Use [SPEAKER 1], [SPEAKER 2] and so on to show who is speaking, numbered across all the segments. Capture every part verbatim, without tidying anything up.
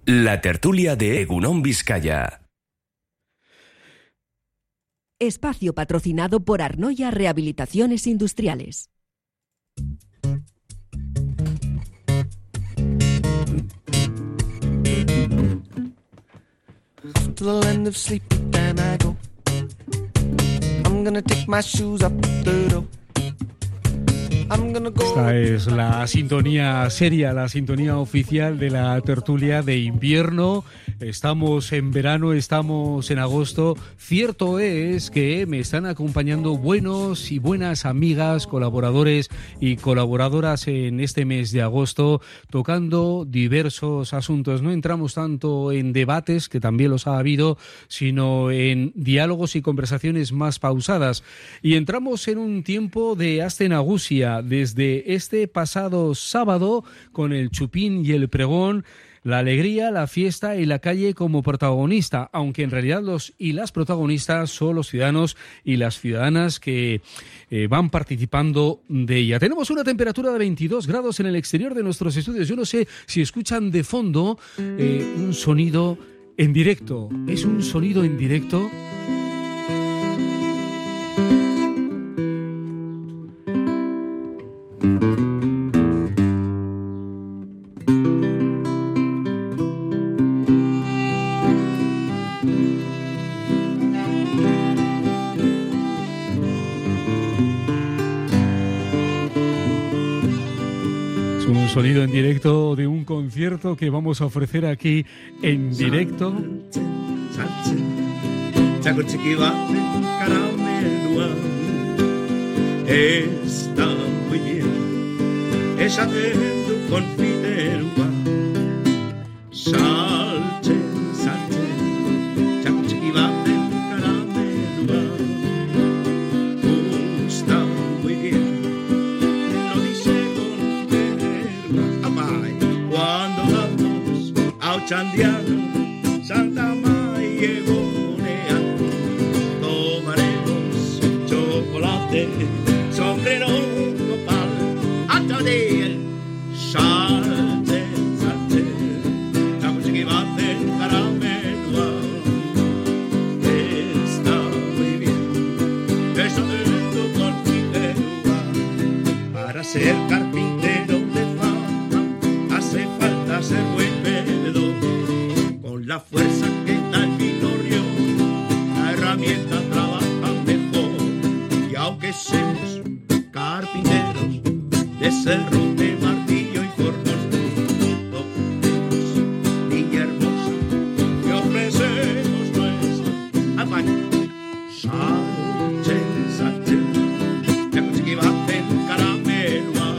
[SPEAKER 1] La tertulia de Egunon Vizcaya.
[SPEAKER 2] Espacio patrocinado por Arnoia Rehabilitaciones Industriales.
[SPEAKER 3] To the land of sleep and I go. I'm gonna take my shoes up the door.
[SPEAKER 4] Esta es la sintonía seria, la sintonía oficial de la tertulia de invierno. Estamos en verano, estamos en agosto. Cierto es que me están acompañando buenos y buenas amigas, colaboradores y colaboradoras en este mes de agosto, tocando diversos asuntos. No entramos tanto en debates, que también los ha habido, sino en diálogos y conversaciones más pausadas. Y entramos en un tiempo de Aste Nagusia, desde este pasado sábado, con el chupín y el pregón, la alegría, la fiesta y la calle como protagonista, aunque en realidad los y las protagonistas son los ciudadanos y las ciudadanas que eh, van participando de ella. Tenemos una temperatura de veintidós grados en el exterior de nuestros estudios. Yo no sé si escuchan de fondo eh, un sonido en directo. ¿Es un sonido en directo? Sonido en directo de un concierto que vamos a ofrecer aquí en directo.
[SPEAKER 5] Está muy bien esa de tu confiterua. Salte, salte, chaco chiquibate caramelua. Está muy bien, lo dice con verba. Amay, cuando vamos a Ochandiano, Santa María Gonea, tomaremos chocolate, sombrero copal, hasta de salte, salte, chaco chiquibate caramelua. Está muy bien eso de tu confiterua. Para ser carpintero de fama hace falta ser buen vendedor. Con la fuerza que da el vitorrio, la herramienta trabaja mejor. Y aunque seamos carpinteros de serrote, martillo y cordón, ofrecemos niña hermosa y ofrecemos nuestra apaño. Salte, salte, ya conseguí bater caramelua.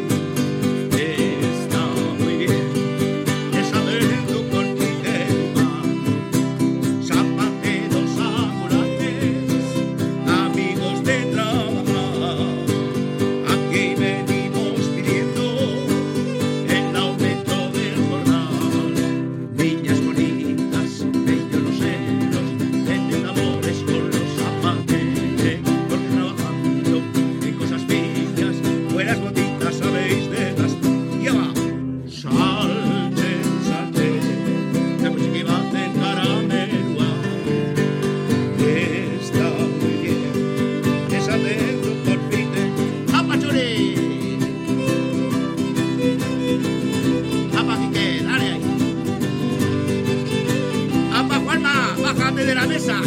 [SPEAKER 5] Está muy bien esa de tu confiterua. Zapateros ambulantes, amigos de trabajar, aquí venimos pidiendo el aumento del jornal. Niñas bonitas, bellos los celos, venden amores con los zapateros, porque trabajando en cosas finas, buenas botitas sabéis de las. Ya va. Salte, salte, la música va de caramelua. Está muy bien esa de tu confite. ¡Apachuri! ¡Apa, Quique! ¡Dale ahí! ¡Apa, Juanma! ¡Bájate de la mesa!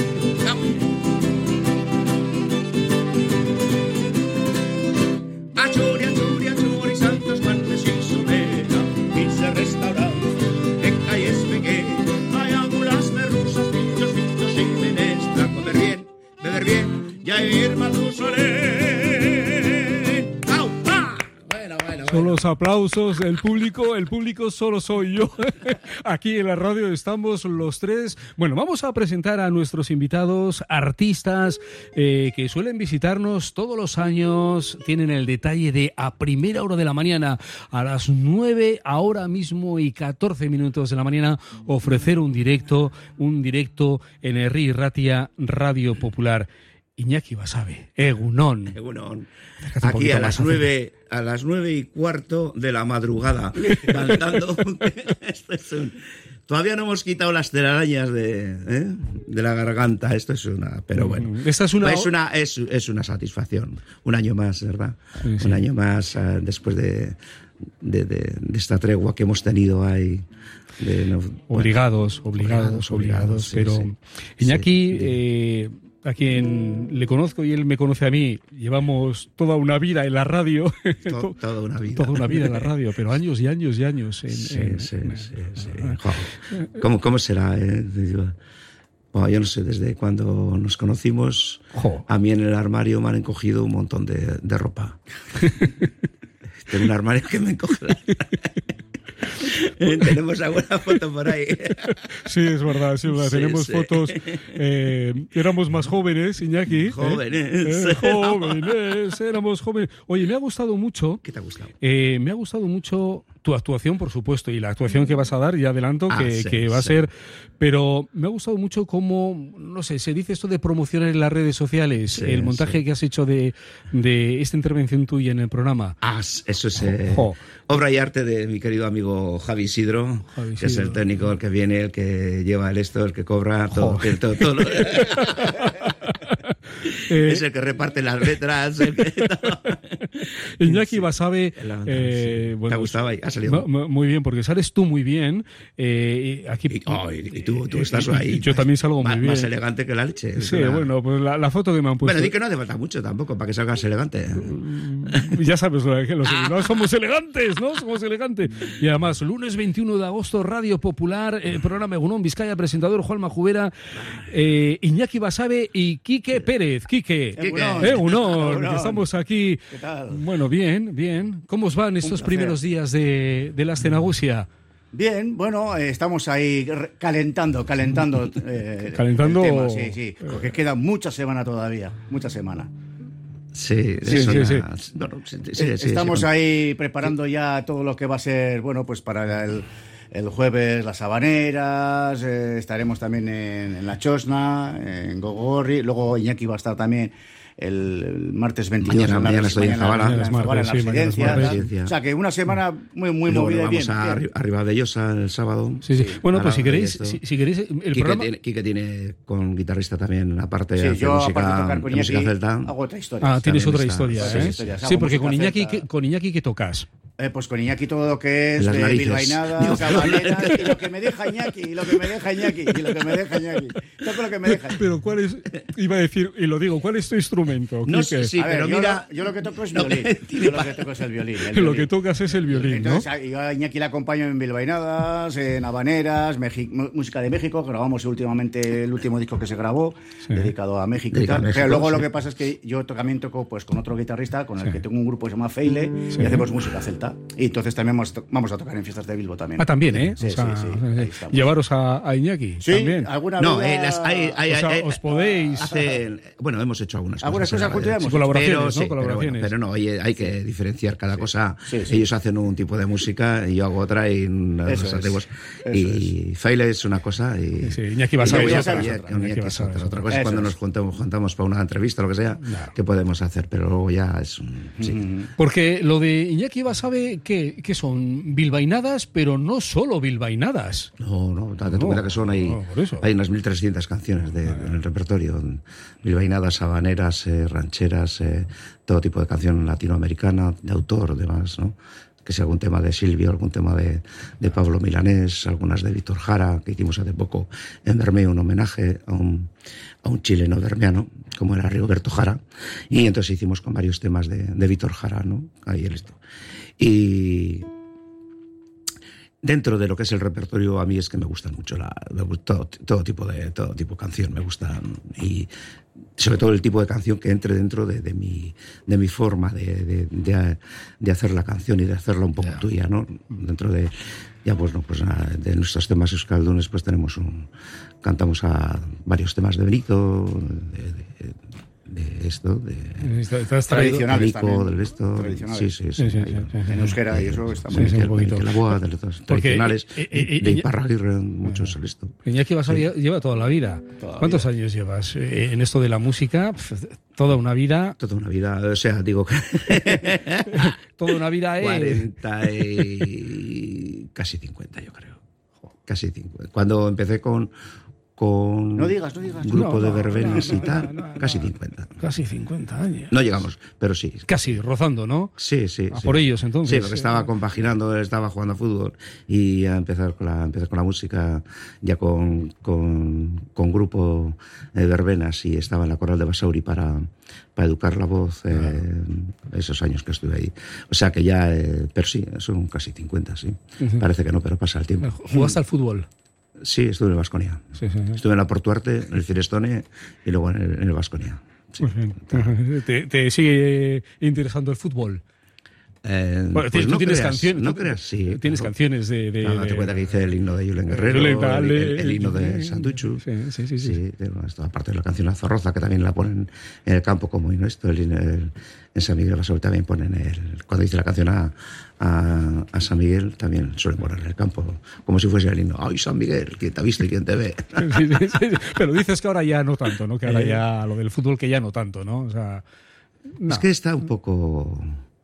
[SPEAKER 5] Achuri, achuri, achuri, Santos, Juanes y Somera, quince restaurantes en calles pequeñas, hay ángulas merluzas, pinchos, pinchos y menestra. Comer bien, beber bien, ya ir Matusalén. ¡Au! ¡Ah! Bueno, bueno,
[SPEAKER 4] Son los aplausos del público. El público solo soy yo. Aquí en la radio estamos los tres. Bueno, vamos a presentar a nuestros invitados, artistas eh, que suelen visitarnos todos los años. Tienen el detalle de a primera hora de la mañana, a las nueve, ahora mismo y catorce minutos de la mañana, ofrecer un directo, un directo en Herri Ratia Radio Popular. Iñaki Basabe, Egunon.
[SPEAKER 5] Egunon. Aquí a las nueve, a las nueve y cuarto de la madrugada, cantando. Esto es un... Todavía no hemos quitado las telarañas de, ¿eh? de la garganta. Esto es una... Pero bueno.
[SPEAKER 4] Esta es una...
[SPEAKER 5] Es una, es, es una satisfacción. Un año más, ¿verdad?
[SPEAKER 4] Sí, sí.
[SPEAKER 5] Un año más uh, después de, de, de, de esta tregua que hemos tenido ahí. De, no,
[SPEAKER 4] obligados,
[SPEAKER 5] bueno,
[SPEAKER 4] obligados, obligados, obligados.
[SPEAKER 5] sí,
[SPEAKER 4] pero
[SPEAKER 5] sí.
[SPEAKER 4] Iñaki...
[SPEAKER 5] Sí.
[SPEAKER 4] Eh, a quien le conozco y él me conoce a mí, llevamos toda una vida en la radio.
[SPEAKER 5] To, toda una vida.
[SPEAKER 4] Toda una vida en la radio, pero años y años y años. En,
[SPEAKER 5] sí,
[SPEAKER 4] en,
[SPEAKER 5] sí,
[SPEAKER 4] en,
[SPEAKER 5] sí, sí. ¿Cómo, ¿Cómo será? Eh? Bueno, yo no sé, desde cuando nos conocimos, jo. a mí en el armario me han encogido un montón de, de ropa. Tengo un armario que me encoge la... Tenemos alguna foto por ahí.
[SPEAKER 4] Sí, es verdad, sí, sí, tenemos sí. fotos. Eh, éramos más jóvenes, Iñaki.
[SPEAKER 5] Jóvenes.
[SPEAKER 4] Eh, eh, jóvenes, éramos jóvenes. Oye, me ha gustado mucho.
[SPEAKER 5] ¿Qué te ha gustado?
[SPEAKER 4] Eh, me ha gustado mucho tu actuación, por supuesto, y la actuación que vas a dar, ya adelanto, ah, que, sí, que va sí. a ser... Pero me ha gustado mucho cómo, no sé, se dice esto de promocionar en las redes sociales, sí, el montaje sí. que has hecho de, de esta intervención tuya en el programa.
[SPEAKER 5] Ah, eso es eh, oh, oh. obra y arte de mi querido amigo Javi Isidro, Javi Isidro, que es el técnico, el que viene, el que lleva el esto, el que cobra, todo, oh. el, todo, todo lo... eh, es el que reparte las letras. El que...
[SPEAKER 4] Iñaki Basabe,
[SPEAKER 5] eh, bueno, ¿te ha gustado? Ha salido
[SPEAKER 4] muy bien, porque sales tú muy bien. Eh, aquí,
[SPEAKER 5] y, oh, y, y tú, tú estás ahí.
[SPEAKER 4] Yo también salgo
[SPEAKER 5] más,
[SPEAKER 4] muy bien.
[SPEAKER 5] Más elegante que la leche.
[SPEAKER 4] Sí, una... bueno, pues la, la foto que me han puesto.
[SPEAKER 5] Bueno, di que no hace falta mucho tampoco para que salgas elegante.
[SPEAKER 4] Ya sabes lo que, lo que no somos elegantes, ¿no? Somos elegantes. Y además, lunes veintiuno de agosto, Radio Popular, el programa Egunon Vizcaya, presentador Juanma Jubera, eh, Iñaki Basabe y Quique Pérez. Quique,
[SPEAKER 5] Egunon.
[SPEAKER 4] Egunon, Egunon. Estamos aquí.
[SPEAKER 5] ¿Qué tal?
[SPEAKER 4] Bueno, bien, bien. ¿Cómo os van estos primeros días de, de la Escenagusia?
[SPEAKER 6] Bien, bueno, eh, estamos ahí calentando, calentando. Eh,
[SPEAKER 4] calentando.
[SPEAKER 6] El tema, sí, sí, porque queda mucha semana todavía, mucha semana.
[SPEAKER 5] Sí,
[SPEAKER 4] sí, sí,
[SPEAKER 5] una...
[SPEAKER 4] sí.
[SPEAKER 5] Bueno, sí, sí,
[SPEAKER 6] eh,
[SPEAKER 5] sí
[SPEAKER 6] Estamos
[SPEAKER 5] sí,
[SPEAKER 6] ahí preparando sí. ya todo lo que va a ser, bueno, pues para el, el jueves las habaneras, eh, estaremos también en, en La Chosna, en Gogorri, luego Iñaki va a estar también el, el martes veintidós.
[SPEAKER 5] Mañana, en la, mañana estoy en Zabala.
[SPEAKER 6] En, en, en, en la residencia. O sea, que una semana muy, muy movida y bien.
[SPEAKER 5] Vamos a, bien. a Ribabellosa el sábado.
[SPEAKER 4] Sí, sí. Bueno, pues si queréis, si, si queréis el
[SPEAKER 5] Quique
[SPEAKER 4] programa...
[SPEAKER 5] Tiene, Quique tiene con guitarrista también, aparte
[SPEAKER 6] sí,
[SPEAKER 5] de
[SPEAKER 6] yo,
[SPEAKER 5] música,
[SPEAKER 6] aparte de tocar con Iñaki,
[SPEAKER 5] música celta.
[SPEAKER 6] Hago otra historia.
[SPEAKER 4] Ah, tienes otra
[SPEAKER 5] está,
[SPEAKER 4] historia,
[SPEAKER 5] sí,
[SPEAKER 4] ¿eh?
[SPEAKER 5] sí,
[SPEAKER 6] historias,
[SPEAKER 4] sí porque con Iñaki,
[SPEAKER 6] celta.
[SPEAKER 4] con Iñaki, ¿qué tocas?
[SPEAKER 6] Eh, pues con Iñaki todo lo que es
[SPEAKER 5] Las
[SPEAKER 6] de
[SPEAKER 5] narices.
[SPEAKER 6] bilbainadas, habaneras, y lo que me deja Iñaki, y lo que me deja Iñaki, y lo que me deja Iñaki. Toco lo que me deja.
[SPEAKER 4] Pero ¿cuál es? Iba a decir, y lo digo, ¿cuál es tu instrumento?
[SPEAKER 5] No sé, sí,
[SPEAKER 6] a ver,
[SPEAKER 5] pero
[SPEAKER 6] yo
[SPEAKER 5] mira...
[SPEAKER 6] Lo, yo lo que toco es violín. Yo lo que toco es el violín. El violín.
[SPEAKER 4] Lo que tocas es el violín,
[SPEAKER 6] Entonces,
[SPEAKER 4] ¿no?
[SPEAKER 6] Yo a Iñaki le acompaño en bilbainadas, en habaneras, Mexi- música de México, grabamos últimamente el último disco que se grabó, sí. dedicado a México y tal.
[SPEAKER 5] México,
[SPEAKER 6] pero luego
[SPEAKER 5] sí.
[SPEAKER 6] lo que pasa es que yo también toco pues con otro guitarrista, con el sí. que tengo un grupo que se llama Feile, sí. y hacemos música celta. Y entonces también vamos, vamos a tocar en fiestas de Bilbo también.
[SPEAKER 4] Ah, también, ¿eh?
[SPEAKER 6] Sí,
[SPEAKER 4] o sea,
[SPEAKER 6] sí, sí.
[SPEAKER 4] Llevaros a, a Iñaki
[SPEAKER 6] sí,
[SPEAKER 4] también.
[SPEAKER 6] alguna
[SPEAKER 5] No,
[SPEAKER 6] vida...
[SPEAKER 5] eh, las, hay, hay,
[SPEAKER 4] o sea,
[SPEAKER 5] hay,
[SPEAKER 4] os podéis...
[SPEAKER 5] Hacer, bueno, hemos hecho algunas,
[SPEAKER 6] algunas
[SPEAKER 5] cosas.
[SPEAKER 6] Algunas cosas
[SPEAKER 4] colaboraciones,
[SPEAKER 5] pero,
[SPEAKER 4] ¿no?
[SPEAKER 5] Sí,
[SPEAKER 4] Colaboraciones.
[SPEAKER 5] Pero, bueno, pero no, hay, hay que diferenciar cada cosa.
[SPEAKER 6] Sí, sí.
[SPEAKER 5] Ellos hacen un tipo de música y yo hago otra y nos hacemos... Y Feile es una cosa y...
[SPEAKER 4] Sí, Iñaki Basabe
[SPEAKER 5] y
[SPEAKER 4] es
[SPEAKER 5] otra.
[SPEAKER 4] otra.
[SPEAKER 5] Iñaki Iñaki es otra. Otra cosa es cuando nos juntamos, juntamos para una entrevista o lo que sea,
[SPEAKER 4] no.
[SPEAKER 5] que podemos hacer, pero luego ya es un... Sí.
[SPEAKER 6] Mm-hmm.
[SPEAKER 4] Porque lo de Iñaki Basabe, ¿qué, qué son? Bilbainadas, pero no solo bilbainadas.
[SPEAKER 5] No, no, date no, cuenta que son ahí,
[SPEAKER 4] no,
[SPEAKER 5] hay unas mil trescientas canciones de, en el repertorio, bilbainadas, habaneras, eh, rancheras, eh, todo tipo de canción latinoamericana, de autor, demás, ¿no? Que sea algún tema de Silvio, algún tema de, de Pablo Milanés, algunas de Víctor Jara, que hicimos hace poco en Bermeo un homenaje a un, a un chileno bermeano, como era Rigoberto Jara, y entonces hicimos con varios temas de, de Víctor Jara, ¿no? Ahí el esto. Y... dentro de lo que es el repertorio, a mí es que me gustan mucho la, me gusta todo, todo tipo de todo tipo de canción, me gusta, y sobre todo el tipo de canción que entre dentro de, de mi de mi forma de, de, de, de hacer la canción y de hacerla un poco yeah. tuya, ¿no? Dentro de ya pues no pues de nuestros temas euskaldunes pues tenemos un cantamos a varios temas de Benito, de, de,
[SPEAKER 7] de esto, de
[SPEAKER 4] Estás
[SPEAKER 6] tradicionales
[SPEAKER 7] Perico,
[SPEAKER 6] también.
[SPEAKER 7] del esto,
[SPEAKER 6] Tradicionales.
[SPEAKER 7] sí, sí, sí,
[SPEAKER 4] Sí, sí,
[SPEAKER 7] ahí
[SPEAKER 4] sí,
[SPEAKER 7] va.
[SPEAKER 4] sí, sí.
[SPEAKER 6] En euskera y eso está
[SPEAKER 4] Sí,
[SPEAKER 6] muy
[SPEAKER 4] sí,
[SPEAKER 6] bien.
[SPEAKER 4] un poquito.
[SPEAKER 7] Que la boa, de los
[SPEAKER 4] Porque,
[SPEAKER 7] tradicionales,
[SPEAKER 4] eh, eh,
[SPEAKER 7] de
[SPEAKER 4] eh,
[SPEAKER 7] Iparraguirre, muchos el esto.
[SPEAKER 4] Iñaki Basauri lleva toda la vida.
[SPEAKER 6] Toda la
[SPEAKER 4] ¿Cuántos
[SPEAKER 6] vida.
[SPEAKER 4] años llevas eh, en esto de la música? Pf, toda una vida.
[SPEAKER 7] Toda una vida, o sea, digo que
[SPEAKER 4] Toda una vida, eh.
[SPEAKER 7] cuarenta y casi cincuenta, yo creo. Casi cincuenta. Cuando empecé con con
[SPEAKER 6] No digas, no digas.
[SPEAKER 7] un grupo
[SPEAKER 4] No,
[SPEAKER 7] de
[SPEAKER 4] no,
[SPEAKER 7] verbenas
[SPEAKER 4] no,
[SPEAKER 7] y
[SPEAKER 4] no,
[SPEAKER 7] tal,
[SPEAKER 4] no, no,
[SPEAKER 7] casi
[SPEAKER 4] no.
[SPEAKER 7] cincuenta.
[SPEAKER 4] Casi cincuenta años.
[SPEAKER 7] No llegamos, pero sí.
[SPEAKER 4] Casi, rozando, ¿no?
[SPEAKER 7] Sí, sí.
[SPEAKER 4] A
[SPEAKER 7] sí.
[SPEAKER 4] por ellos, entonces.
[SPEAKER 7] Sí, porque estaba compaginando, estaba jugando a fútbol y a empezar con la, empezar con la música ya con, con, con grupo de verbenas y estaba en la coral de Basauri para, para educar la voz eh, esos años que estuve ahí. O sea que ya, eh, pero sí, son casi cincuenta, sí.
[SPEAKER 4] Ujú.
[SPEAKER 7] Parece que no, pero pasa el tiempo.
[SPEAKER 4] ¿Jugaste al fútbol?
[SPEAKER 7] Sí, estuve en el Baskonia.
[SPEAKER 4] Sí, sí, sí.
[SPEAKER 7] Estuve en la Portuarte, en el Firestone y luego en el, en el Baskonia. Sí.
[SPEAKER 4] Muy bien. ¿Te, te sigue interesando el fútbol?
[SPEAKER 7] Eh,
[SPEAKER 4] Bueno,
[SPEAKER 7] pues
[SPEAKER 4] tú
[SPEAKER 7] no
[SPEAKER 4] tienes
[SPEAKER 7] creas,
[SPEAKER 4] canciones.
[SPEAKER 7] no
[SPEAKER 4] tú-
[SPEAKER 7] creas, sí.
[SPEAKER 4] Tienes
[SPEAKER 7] claro.
[SPEAKER 4] canciones de. de,
[SPEAKER 7] Ah, date
[SPEAKER 4] de-
[SPEAKER 7] cuenta que hice el himno de Julen Guerrero,
[SPEAKER 4] Julen
[SPEAKER 7] el,
[SPEAKER 4] Dale,
[SPEAKER 7] el- el himno de
[SPEAKER 4] sí,
[SPEAKER 7] Santuchu.
[SPEAKER 4] sí, sí, sí, sí.
[SPEAKER 7] Sí, de- esto, aparte de la canción La Zorroza, que también la ponen en el campo como himno. Esto, el, el- en San Miguel Basauri también ponen el. Cuando dice la canción a, a, a San Miguel, también suelen poner en el campo, como si fuese el himno. ¡Ay, San Miguel! ¿Quién te ha visto y quién te ve?
[SPEAKER 4] Sí, sí, sí, sí. Pero dices que ahora ya no tanto, ¿no? Que ahora
[SPEAKER 7] Eh.
[SPEAKER 4] ya lo del fútbol que ya no tanto, ¿no? O sea, no.
[SPEAKER 7] Es que está un poco.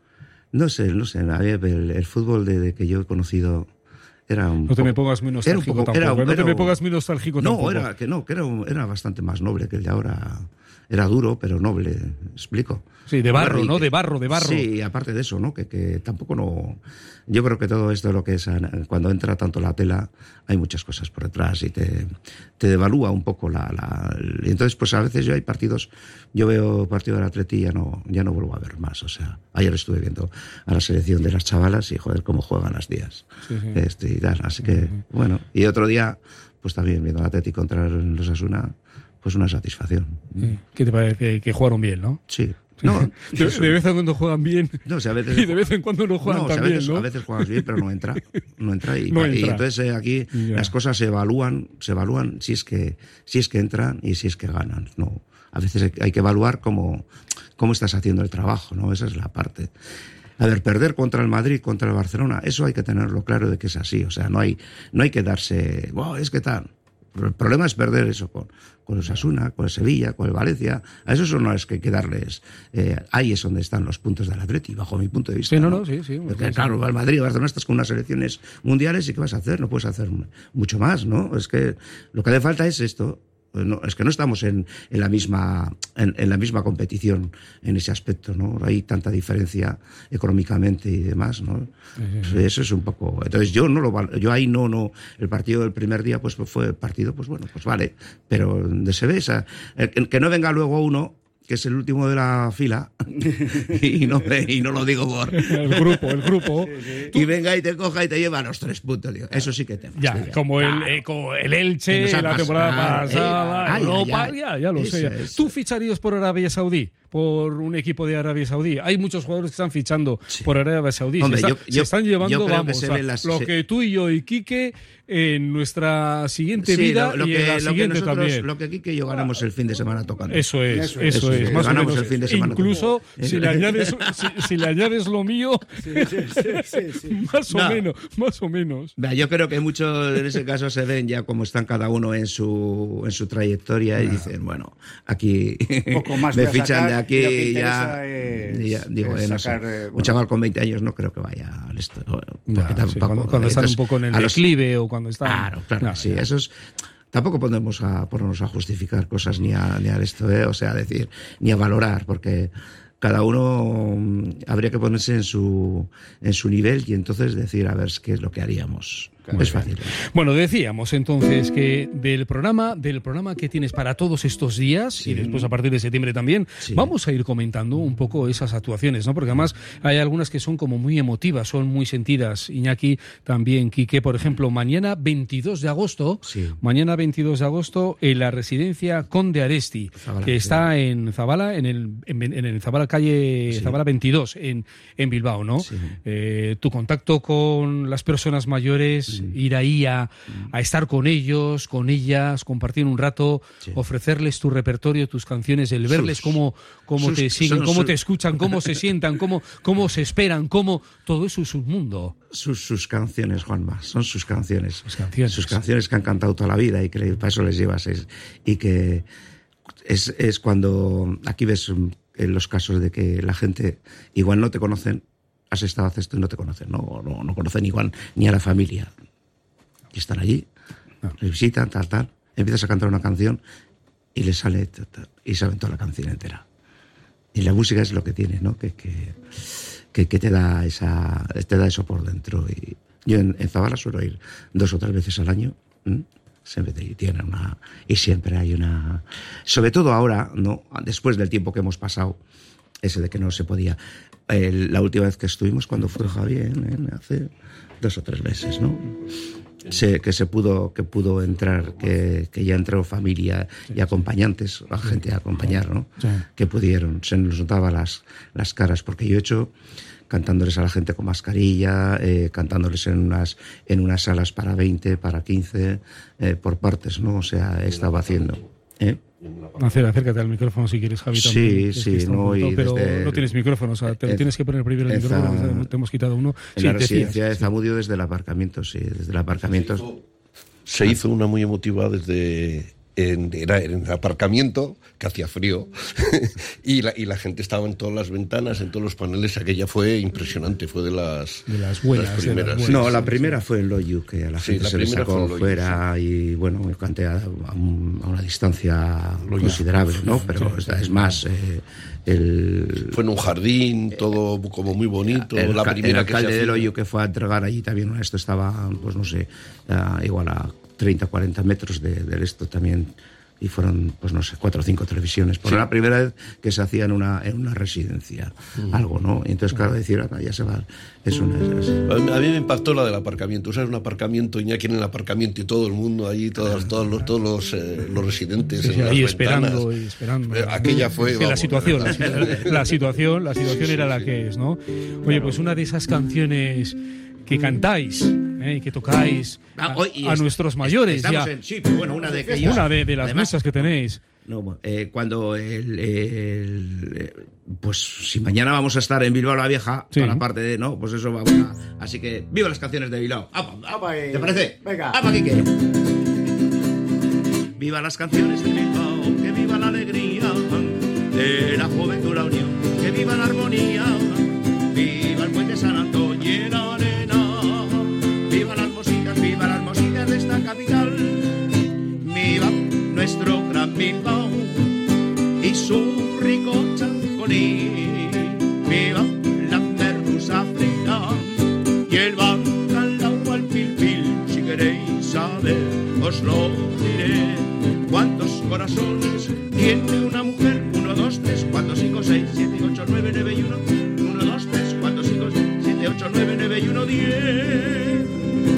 [SPEAKER 7] No sé, no sé. A mí el, el fútbol de, de que yo he conocido era un.
[SPEAKER 4] No te
[SPEAKER 7] poco-
[SPEAKER 4] me pongas muy
[SPEAKER 7] era un
[SPEAKER 4] nostálgico
[SPEAKER 7] poco-
[SPEAKER 4] tampoco.
[SPEAKER 7] era-
[SPEAKER 4] no te
[SPEAKER 7] era
[SPEAKER 4] me
[SPEAKER 7] un-
[SPEAKER 4] pongas muy nostálgico
[SPEAKER 7] No,
[SPEAKER 4] tampoco.
[SPEAKER 7] era que no, que era, un- era bastante más noble que el de ahora. Era duro, pero noble, explico.
[SPEAKER 4] Sí, de barro,
[SPEAKER 7] Bueno, y
[SPEAKER 4] ¿no?
[SPEAKER 7] que-
[SPEAKER 4] De barro, de barro.
[SPEAKER 7] Sí, y aparte de eso, ¿no? Que, que tampoco no. Yo creo que todo esto, lo que es cuando entra tanto la tela, hay muchas cosas por detrás y te, te devalúa un poco la, la. Y entonces, pues a veces yo hay partidos, yo veo partido del Atleti y ya no, ya no vuelvo a ver más. O sea, ayer estuve viendo a la selección de las chavalas y joder cómo juegan las días.
[SPEAKER 4] Sí, sí.
[SPEAKER 7] Este, y tal, así que, bueno. Y otro día, pues también viendo al Atleti contra los Asuna, pues una satisfacción.
[SPEAKER 4] Sí. ¿Qué te parece? Que, que jugaron bien, ¿no?
[SPEAKER 7] Sí. No,
[SPEAKER 4] De, de vez en cuando juegan bien
[SPEAKER 7] no, o sea, a veces,
[SPEAKER 4] y de vez en cuando no juegan
[SPEAKER 7] no, o sea,
[SPEAKER 4] tan
[SPEAKER 7] a
[SPEAKER 4] bien,
[SPEAKER 7] veces,
[SPEAKER 4] ¿no?
[SPEAKER 7] a veces juegas bien, pero no entra. No entra y,
[SPEAKER 4] No
[SPEAKER 7] y
[SPEAKER 4] entra.
[SPEAKER 7] entonces eh, aquí
[SPEAKER 4] Ya.
[SPEAKER 7] las cosas se evalúan, se evalúan si es que si es que entran y si es que ganan. No, a veces hay- hay que evaluar cómo, cómo estás haciendo el trabajo, ¿no? Esa es la parte. A ver, perder contra el Madrid, contra el Barcelona, eso hay que tenerlo claro de que es así. O sea, no hay, no hay que darse, wow, es que tal. El problema es perder eso con, con el Osasuna, con el Sevilla, con el Valencia. A esos son los que hay que darles. Eh, ahí es donde están los puntos del Atleti, bajo mi punto de vista.
[SPEAKER 4] Sí, no, no, sí, sí.
[SPEAKER 7] Porque, claro, al Madrid, Barcelona, estás con unas selecciones mundiales y ¿qué vas a hacer? No puedes hacer mucho más, ¿no? Es que lo que hace falta es esto. No, es que no estamos en, en la misma en, en la misma competición en ese aspecto, ¿no? Hay tanta diferencia económicamente y demás, ¿no? Pues eso es un poco. Entonces yo no lo val- yo ahí no no el partido del primer día pues fue partido pues bueno pues vale, pero de se ve esa el, el que no venga luego uno que es el último de la fila y no y no lo digo por
[SPEAKER 4] El grupo, el grupo.
[SPEAKER 7] y venga y te coja y te lleva los tres puntos, digo, eso sí que te
[SPEAKER 4] Ya,
[SPEAKER 7] fastidia.
[SPEAKER 4] como el,
[SPEAKER 7] Claro.
[SPEAKER 4] eh, como el
[SPEAKER 7] Que
[SPEAKER 4] Elche
[SPEAKER 7] nos ha
[SPEAKER 4] la
[SPEAKER 7] pasado,
[SPEAKER 4] temporada
[SPEAKER 7] eh,
[SPEAKER 4] pasada,
[SPEAKER 7] ay,
[SPEAKER 4] Europa,
[SPEAKER 7] ay, ay.
[SPEAKER 4] ya, ya lo
[SPEAKER 7] Eso,
[SPEAKER 4] sé. ya.
[SPEAKER 7] eso.
[SPEAKER 4] ¿Tú ficharías por Arabia Saudí? Por un equipo de Arabia Saudí. Hay muchos jugadores que están fichando por Arabia Saudí.
[SPEAKER 7] Hombre,
[SPEAKER 4] se, está-
[SPEAKER 7] yo-
[SPEAKER 4] se
[SPEAKER 7] yo-
[SPEAKER 4] están
[SPEAKER 7] yo
[SPEAKER 4] llevando,
[SPEAKER 7] creo que
[SPEAKER 4] vamos,
[SPEAKER 7] se
[SPEAKER 4] a
[SPEAKER 7] ven las-
[SPEAKER 4] lo
[SPEAKER 7] se-
[SPEAKER 4] que tú y yo y Quique en nuestra siguiente
[SPEAKER 7] Sí,
[SPEAKER 4] vida
[SPEAKER 7] lo, lo
[SPEAKER 4] y
[SPEAKER 7] que,
[SPEAKER 4] en la
[SPEAKER 7] lo que
[SPEAKER 4] siguiente
[SPEAKER 7] nosotros,
[SPEAKER 4] también.
[SPEAKER 7] lo que aquí que yo ganamos el fin de semana tocando.
[SPEAKER 4] Eso es, eso,
[SPEAKER 6] Eso es,
[SPEAKER 4] es,
[SPEAKER 7] eso es.
[SPEAKER 4] más o
[SPEAKER 7] Ganamos
[SPEAKER 4] menos.
[SPEAKER 7] el fin de semana
[SPEAKER 4] Incluso
[SPEAKER 7] todo.
[SPEAKER 4] si le añades, si, si le añades lo mío, más o
[SPEAKER 7] No.
[SPEAKER 4] menos, más o menos.
[SPEAKER 7] Vea, yo creo que muchos en ese caso se ven ya como están cada uno en su en su trayectoria y dicen, bueno, aquí
[SPEAKER 6] Poco más
[SPEAKER 7] me
[SPEAKER 6] voy a
[SPEAKER 7] fichan
[SPEAKER 6] sacar,
[SPEAKER 7] de aquí
[SPEAKER 6] y lo que
[SPEAKER 7] y ya,
[SPEAKER 6] interesa es-
[SPEAKER 7] y ya, digo,
[SPEAKER 6] es
[SPEAKER 7] eh, no sé,
[SPEAKER 6] sacar, eh,
[SPEAKER 7] un
[SPEAKER 6] bueno.
[SPEAKER 7] chaval con veinte años no creo que vaya al esto. Porque
[SPEAKER 4] Ya, sí,
[SPEAKER 7] tampoco-
[SPEAKER 4] cuando, cuando están un
[SPEAKER 7] entonces,
[SPEAKER 4] poco en el
[SPEAKER 7] a los-
[SPEAKER 4] declive o cuando están...
[SPEAKER 7] Claro, claro,
[SPEAKER 4] No,
[SPEAKER 7] sí,
[SPEAKER 4] ya.
[SPEAKER 7] eso es. Tampoco podemos a ponernos a justificar cosas ni a, ni a esto, ¿eh? O sea, decir, ni a valorar, porque cada uno mm, habría que ponerse en su en su nivel y entonces decir a ver qué es lo que haríamos. Es fácil.
[SPEAKER 4] Bueno, decíamos entonces que del programa, del programa que tienes para todos estos días y después a partir de septiembre también,
[SPEAKER 7] Sí.
[SPEAKER 4] vamos a ir comentando un poco esas actuaciones, ¿no? Porque además hay algunas que son como muy emotivas, son muy sentidas. Iñaki, también Quique, por ejemplo, mañana veintidós de agosto,
[SPEAKER 7] Sí.
[SPEAKER 4] mañana veintidós de agosto en la residencia Conde Aresti,
[SPEAKER 7] Zabala,
[SPEAKER 4] que
[SPEAKER 7] sí.
[SPEAKER 4] está en Zabala, en el en, en el Zabala calle
[SPEAKER 7] Sí.
[SPEAKER 4] Zabala veintidós en en Bilbao, ¿no?
[SPEAKER 7] Sí.
[SPEAKER 4] Eh, tu contacto con las personas mayores es ir ahí a, a estar con ellos, con ellas, compartir un rato, sí. ofrecerles tu repertorio, tus canciones, el verles sus, cómo, cómo sus, te siguen, cómo sus, te escuchan, cómo se sientan, cómo, cómo se esperan, cómo todo eso es un mundo.
[SPEAKER 7] Sus, sus canciones, Juanma, son sus canciones.
[SPEAKER 4] Sus canciones.
[SPEAKER 7] Sus canciones que han cantado toda la vida y que para eso les llevas. Es, y que es, es cuando aquí ves en los casos de que la gente igual no te conocen, has estado haces esto y no te conocen, no, no, no conocen igual ni a la familia. Y están allí, no. les visitan, tal, tal, empiezas a cantar una canción y les sale, tal, tal, y saben toda la canción entera. Y la música es lo que tiene, ¿no? Que, que, que, que te da esa, te da eso por dentro. Y yo en, en Zabala suelo ir dos o tres veces al año. ¿m? Siempre tiene una, y siempre hay una, sobre todo ahora, no, después del tiempo que hemos pasado, ese de que no se podía. El, la última vez que estuvimos, cuando fue Javier, ¿eh? hace dos o tres meses, ¿no? Se, que se pudo, que pudo entrar, que, que ya entró familia y acompañantes, la gente a acompañar, ¿no? Sí. Que pudieron, se nos notaba las, las caras, porque yo he hecho cantándoles a la gente con mascarilla, eh, cantándoles en unas, en unas salas para veinte, para quince, eh, por partes, ¿no? O sea, estaba haciendo, ¿eh?
[SPEAKER 4] Acércate al micrófono si quieres, Javi.
[SPEAKER 7] Sí, sí, no,
[SPEAKER 4] punto,
[SPEAKER 7] y
[SPEAKER 4] pero
[SPEAKER 7] desde
[SPEAKER 4] no tienes micrófono, o sea, te lo tienes que poner primero el micrófono, Za, te hemos quitado uno.
[SPEAKER 7] En
[SPEAKER 4] sí,
[SPEAKER 7] la residencia
[SPEAKER 4] decías,
[SPEAKER 7] de Zamudio desde el aparcamiento, sí, desde el aparcamiento.
[SPEAKER 8] Se hizo, se hizo una muy emotiva desde... En, era en el aparcamiento, que hacía frío, y, la, y la gente estaba en todas las ventanas, en todos los paneles. Aquella fue impresionante, fue de las,
[SPEAKER 4] de las, buenas,
[SPEAKER 8] las primeras.
[SPEAKER 4] De las
[SPEAKER 7] buenas. No,
[SPEAKER 4] sí,
[SPEAKER 7] la
[SPEAKER 4] sí,
[SPEAKER 7] primera
[SPEAKER 4] sí.
[SPEAKER 7] fue en Loyu, que a la gente
[SPEAKER 8] sí,
[SPEAKER 7] se le sacó fuera, sí. Y bueno, me canté a, a, un, a una distancia Loya. considerable, ¿no? Pero sí, es, es más... Eh, el...
[SPEAKER 8] Fue en un jardín, todo como muy bonito.
[SPEAKER 7] El,
[SPEAKER 8] la primera
[SPEAKER 7] el alcalde
[SPEAKER 8] que se
[SPEAKER 7] de Loyu que fue a entregar allí también, esto estaba, pues no sé, uh, igual a treinta, cuarenta metros de, de esto también... Y fueron, pues no sé, cuatro o cinco televisiones. Por sí. la primera vez que se hacía en una, en una residencia, mm. algo, ¿no? Y entonces, claro, decir, ah, ya se va. Es una, es...
[SPEAKER 8] A mí me impactó la del aparcamiento. O sea, es un aparcamiento, Iñaki en el aparcamiento y todo el mundo allí, todos, todos los, todos los, eh, los residentes.
[SPEAKER 4] Sí, sí,
[SPEAKER 8] en
[SPEAKER 4] ahí
[SPEAKER 8] las
[SPEAKER 4] esperando
[SPEAKER 8] ventanas.
[SPEAKER 4] y esperando.
[SPEAKER 8] Aquella fue.
[SPEAKER 4] Sí, vamos, la situación, la, la situación, la situación era la que es, ¿no? Oye, pues una de esas canciones que cantáis, ¿eh? que tocáis a, a nuestros mayores. Ya.
[SPEAKER 7] En, sí, pero bueno, una de aquellas.
[SPEAKER 4] Una de, de las Además, muchas que tenéis.
[SPEAKER 7] No, eh, cuando el, el, pues si mañana vamos a estar en Bilbao la Vieja, sí. para parte de, no, pues eso vamos a, así que viva las canciones de Bilbao. ¿Te parece?
[SPEAKER 6] Venga.
[SPEAKER 7] ¡Apa, Quique! Viva las canciones de Bilbao, que viva la alegría de la juventud, la unión, que viva la armonía, viva el puente San Antonio y la arena, viva las mositas, viva las mositas de esta capital, viva nuestro gran Bilbao y su rico chanconí, viva la merluza frita y el bacalao al pil pil. Si queréis saber os lo diré. ¿Cuántos corazones tiene una mujer? Uno, dos, tres, cuatro, cinco, seis, siete, ocho, nueve, nueve y uno. Uno, dos, tres, cuatro, cinco, seis, siete, ocho, nueve, nueve y uno, diez.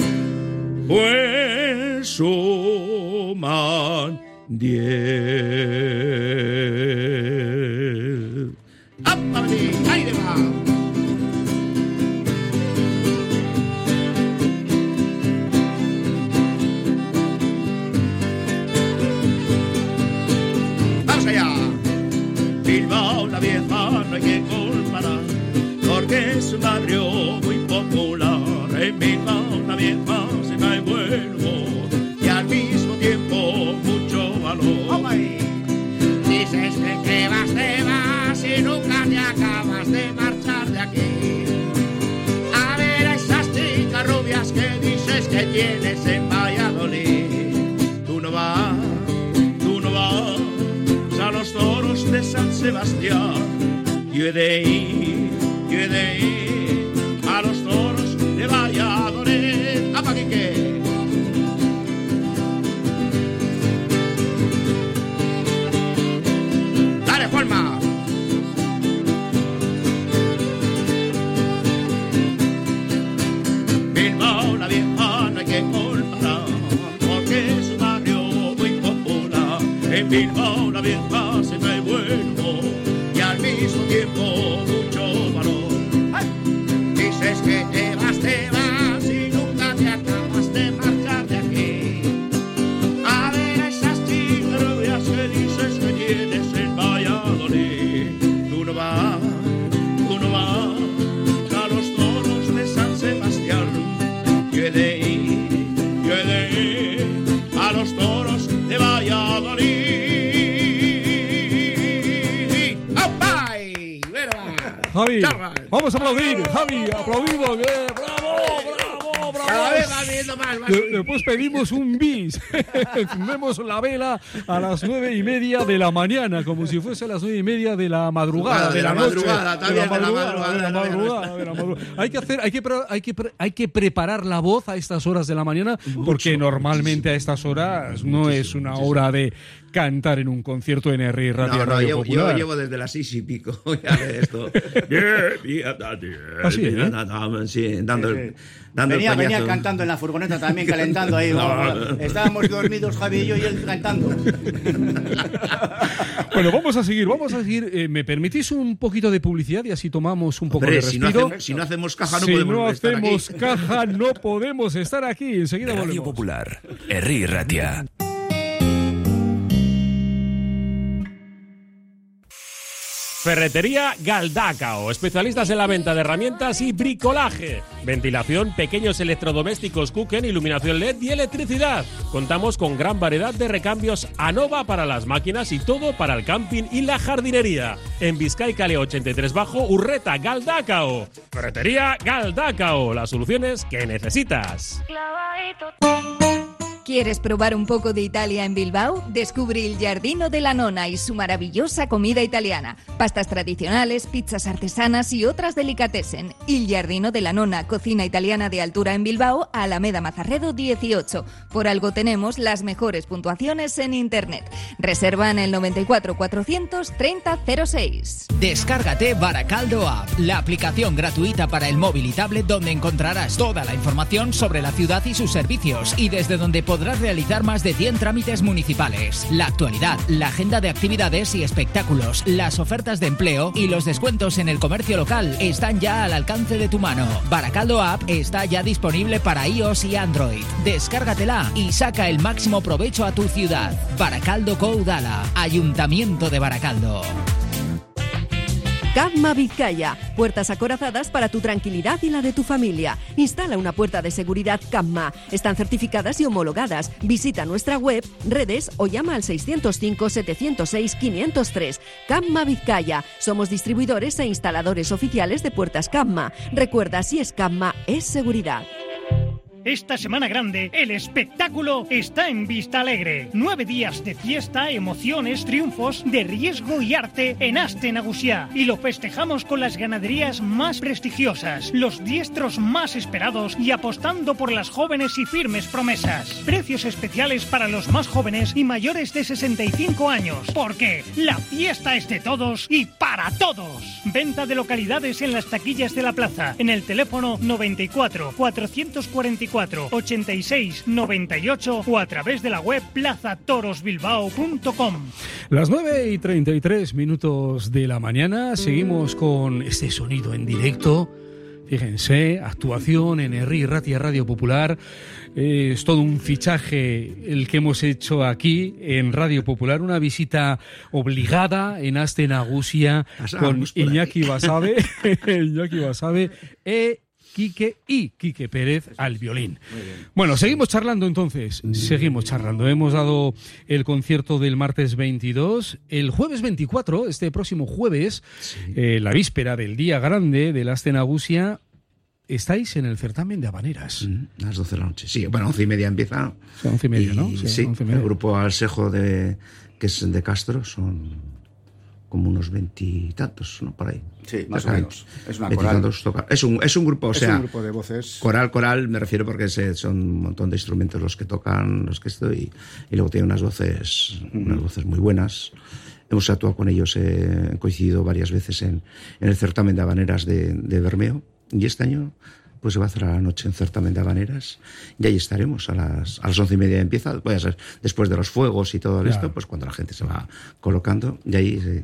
[SPEAKER 7] Pues suman diez. ¡Apa, ahí le va! Bilbao la Vieja no hay que comparar, porque es un barrio muy popular. En Bilbao la Vieja se cae buen humor y al mismo tiempo mucho valor. Dices que te vas, te vas y nunca te acabas de marchar de aquí. A ver a esas chicas rubias que dices que tienes en Valladolid. Tú no vas, tú no vas a los toros de San Sebastián. Yo he de ir, yo he de ir a los toros de Valladolid. ¡Apa, Quique! ¡Dale, Juanma! Bilbao la Vieja no hay que comparar, porque es un barrio muy popular. En Bilbao la Vieja se trae buen humor y al mismo tiempo mucho valor. ¡Ay! Dices que te vas, te vas y nunca te acabas de
[SPEAKER 4] Javi. Vamos a aplaudir, Javi, aplaudimos. Eh, ¡Bravo, bravo, bravo!
[SPEAKER 7] Cada vez va viendo más, más.
[SPEAKER 4] De- Después pedimos un bis. Encendemos la vela a las nueve y media de la mañana, como si fuese a las nueve y media de la madrugada,
[SPEAKER 7] De
[SPEAKER 4] de,
[SPEAKER 7] la
[SPEAKER 4] la, noche,
[SPEAKER 7] madrugada,
[SPEAKER 4] de
[SPEAKER 7] también
[SPEAKER 4] la
[SPEAKER 7] de la
[SPEAKER 4] madrugada,
[SPEAKER 7] madrugada,
[SPEAKER 4] de la
[SPEAKER 7] también.
[SPEAKER 4] madrugada, de la madrugada. Hay que hacer, hay que, pre- hay que, pre- hay que preparar la voz a estas horas de la mañana, porque normalmente a estas horas no es una hora de cantar en un concierto en R I Radio,
[SPEAKER 7] No, no,
[SPEAKER 4] Radio
[SPEAKER 7] llevo,
[SPEAKER 4] Popular.
[SPEAKER 7] yo llevo desde las seis y pico ya de esto.
[SPEAKER 4] ¿Ah, sí, eh?
[SPEAKER 7] Sí, dando,
[SPEAKER 6] Sí, sí.
[SPEAKER 7] dando el
[SPEAKER 6] Venía, venía
[SPEAKER 7] pañazo.
[SPEAKER 6] cantando en la furgoneta también, calentando ahí. Estábamos dormidos, Javi y yo, y él cantando.
[SPEAKER 4] Bueno, vamos a seguir, vamos a seguir. Eh, ¿Me permitís un poquito de publicidad y así tomamos un poco
[SPEAKER 7] Hombre,
[SPEAKER 4] de
[SPEAKER 7] si no,
[SPEAKER 4] respiro?
[SPEAKER 7] hacemos, si no hacemos caja no
[SPEAKER 4] si
[SPEAKER 7] podemos
[SPEAKER 4] no
[SPEAKER 7] estar
[SPEAKER 4] hacemos
[SPEAKER 7] aquí.
[SPEAKER 4] caja, no podemos estar aquí. Enseguida
[SPEAKER 1] Radio
[SPEAKER 4] volvemos.
[SPEAKER 1] Popular, Herri Ratia.
[SPEAKER 9] Ferretería Galdacao, especialistas en la venta de herramientas y bricolaje, ventilación, pequeños electrodomésticos Kuken, iluminación L E D y electricidad. Contamos con gran variedad de recambios ANOVA para las máquinas y todo para el camping y la jardinería. En Vizcay Caleo ochenta y tres Bajo, Urreta, Galdacao. Ferretería Galdacao, las soluciones que necesitas.
[SPEAKER 10] ¿Quieres probar un poco de Italia en Bilbao? Descubre Il Giardino della Nonna y su maravillosa comida italiana. Pastas tradicionales, pizzas artesanas y otras delicatessen. Il Giardino della Nonna, cocina italiana de altura en Bilbao, Alameda Mazarredo dieciocho. Por algo tenemos las mejores puntuaciones en Internet. Reserva en el noventa y cuatro cuatrocientos treinta cero seis.
[SPEAKER 11] Descárgate Baracaldo App, la aplicación gratuita para el móvil y tablet donde encontrarás toda la información sobre la ciudad y sus servicios y desde donde podrás realizar más de cien trámites municipales. La actualidad, la agenda de actividades y espectáculos, las ofertas de empleo y los descuentos en el comercio local están ya al alcance de tu mano. Baracaldo App está ya disponible para iOS y Android. Descárgatela y saca el máximo provecho a tu ciudad. Baracaldo Coudala, Ayuntamiento de Baracaldo.
[SPEAKER 2] Camma Vizcaya. Puertas acorazadas para tu tranquilidad y la de tu familia. Instala una puerta de seguridad Camma. Están certificadas y homologadas. Visita nuestra web, redes o llama al seiscientos cinco, setecientos seis, quinientos tres. Camma Vizcaya. Somos distribuidores e instaladores oficiales de puertas Camma. Recuerda, si es Camma, es seguridad.
[SPEAKER 12] Esta Semana Grande, el espectáculo está en Vista Alegre. Nueve días de fiesta, emociones, triunfos, de riesgo y arte en Aste Nagusia. Y lo festejamos con las ganaderías más prestigiosas, los diestros más esperados y apostando por las jóvenes y firmes promesas. Precios especiales para los más jóvenes y mayores de sesenta y cinco años. Porque la fiesta es de todos y para todos. Venta de localidades en las taquillas de la plaza. En el teléfono noventa y cuatro, cuatrocientos cuarenta y cuatro, ochenta y seis, noventa y ocho o a través de la web plaza toros bilbao punto com.
[SPEAKER 4] Las nueve y treinta y tres minutos de la mañana, seguimos con este sonido en directo. Fíjense, actuación en Herri Ratia Radio Popular. Eh, es todo un fichaje el que hemos hecho aquí en Radio Popular. Una visita obligada en Aste Nagusia con Iñaki Basabe, Iñaki Basabe e Quique y Quique Pérez al violín. Bueno, seguimos charlando entonces, seguimos charlando. Hemos dado el concierto del martes veintidós, el jueves veinticuatro, este próximo jueves, sí. eh, la víspera del día grande de la Aste Nagusia, estáis en el certamen de habaneras.
[SPEAKER 7] Mm, a las doce de la noche, sí, bueno, once y media empieza.
[SPEAKER 4] Sí, once y media,
[SPEAKER 7] y,
[SPEAKER 4] ¿no?
[SPEAKER 7] Sí, sí,
[SPEAKER 4] once y media.
[SPEAKER 7] El grupo Alsejo, de, que es de Castro, son como unos veintitantos, ¿no? Por ahí.
[SPEAKER 6] Sí, más o menos. Es una coral.
[SPEAKER 7] Toca. Es un, es un grupo, o
[SPEAKER 6] es
[SPEAKER 7] sea...
[SPEAKER 6] un grupo de voces.
[SPEAKER 7] Coral, coral, me refiero porque se, son un montón de instrumentos los que tocan, los que estoy, y luego tiene unas voces, uh-huh. unas voces muy buenas. Hemos actuado con ellos, he eh, coincidido varias veces en, en el certamen de habaneras de, de Bermeo, y este año pues se va a hacer a la noche en certamen de habaneras, y ahí estaremos a las, a las once y media empieza, puede ser después de los fuegos y todo claro. esto, pues cuando la gente se va colocando, y ahí... Eh,